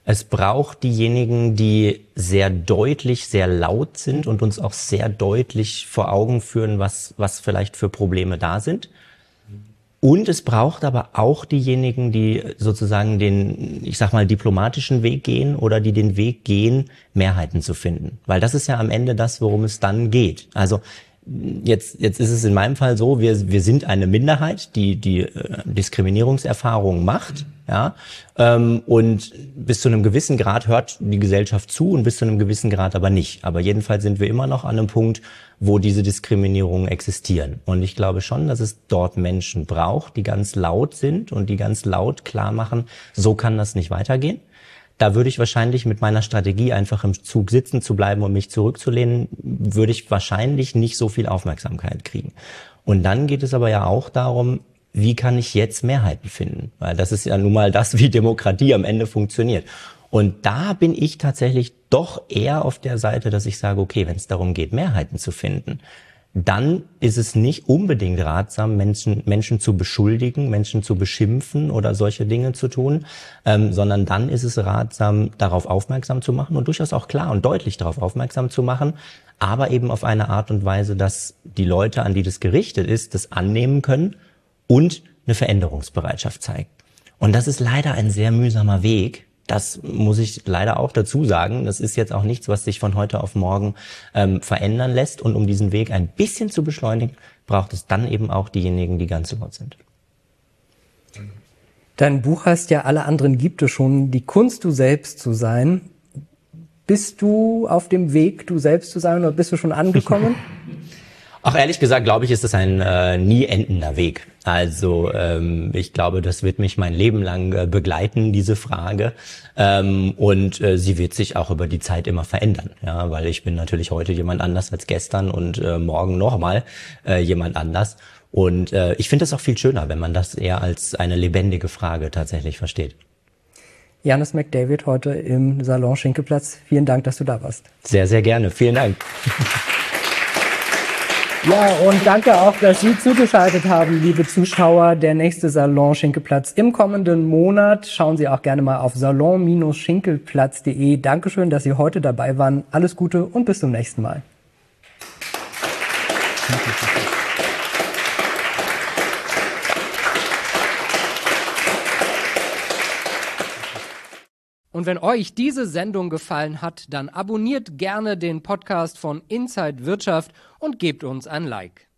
Speaker 3: Es braucht diejenigen, die sehr deutlich, sehr laut sind und uns auch sehr deutlich vor Augen führen, was vielleicht für Probleme da sind. Und es braucht aber auch diejenigen, die sozusagen den, ich sag mal, diplomatischen Weg gehen oder die den Weg gehen, Mehrheiten zu finden. Weil das ist ja am Ende das, worum es dann geht. Also jetzt ist es in meinem Fall so, wir sind eine Minderheit, die Diskriminierungserfahrungen macht, ja, und bis zu einem gewissen Grad hört die Gesellschaft zu und bis zu einem gewissen Grad aber nicht. Aber jedenfalls sind wir immer noch an einem Punkt, wo diese Diskriminierungen existieren. Und ich glaube schon, dass es dort Menschen braucht, die ganz laut sind und die ganz laut klar machen, so kann das nicht weitergehen. Da würde ich wahrscheinlich mit meiner Strategie, einfach im Zug sitzen zu bleiben und mich zurückzulehnen, würde ich wahrscheinlich nicht so viel Aufmerksamkeit kriegen. Und dann geht es aber ja auch darum, wie kann ich jetzt Mehrheiten finden? Weil das ist ja nun mal das, wie Demokratie am Ende funktioniert. Und da bin ich tatsächlich doch eher auf der Seite, dass ich sage, okay, wenn es darum geht, Mehrheiten zu finden, dann ist es nicht unbedingt ratsam, Menschen zu beschuldigen, Menschen zu beschimpfen oder solche Dinge zu tun, sondern dann ist es ratsam, darauf aufmerksam zu machen und durchaus auch klar und deutlich darauf aufmerksam zu machen, aber eben auf eine Art und Weise, dass die Leute, an die das gerichtet ist, das annehmen können und eine Veränderungsbereitschaft zeigen. Und das ist leider ein sehr mühsamer Weg. Das muss ich leider auch dazu sagen. Das ist jetzt auch nichts, was sich von heute auf morgen verändern lässt. Und um diesen Weg ein bisschen zu beschleunigen, braucht es dann eben auch diejenigen, die ganz laut sind.
Speaker 2: Dein Buch heißt ja, alle anderen gibt es schon, die Kunst, du selbst zu sein. Bist du auf dem Weg, du selbst zu sein, oder bist du schon angekommen?
Speaker 3: Auch ehrlich gesagt, glaube ich, ist es ein nie endender Weg. Also ich glaube, das wird mich mein Leben lang begleiten, diese Frage. Und sie wird sich auch über die Zeit immer verändern. Ja, weil ich bin natürlich heute jemand anders als gestern und morgen nochmal jemand anders. Und ich finde es auch viel schöner, wenn man das eher als eine lebendige Frage tatsächlich versteht.
Speaker 2: Janis McDavid heute im Salon Schinkelplatz. Vielen Dank, dass du da warst.
Speaker 3: Sehr, sehr gerne. Vielen Dank.
Speaker 2: Ja, und danke auch, dass Sie zugeschaltet haben, liebe Zuschauer. Der nächste Salon Schinkelplatz im kommenden Monat. Schauen Sie auch gerne mal auf salon-schinkelplatz.de. Dankeschön, dass Sie heute dabei waren. Alles Gute und bis zum nächsten Mal.
Speaker 1: Und wenn euch diese Sendung gefallen hat, dann abonniert gerne den Podcast von Inside Wirtschaft und gebt uns ein Like.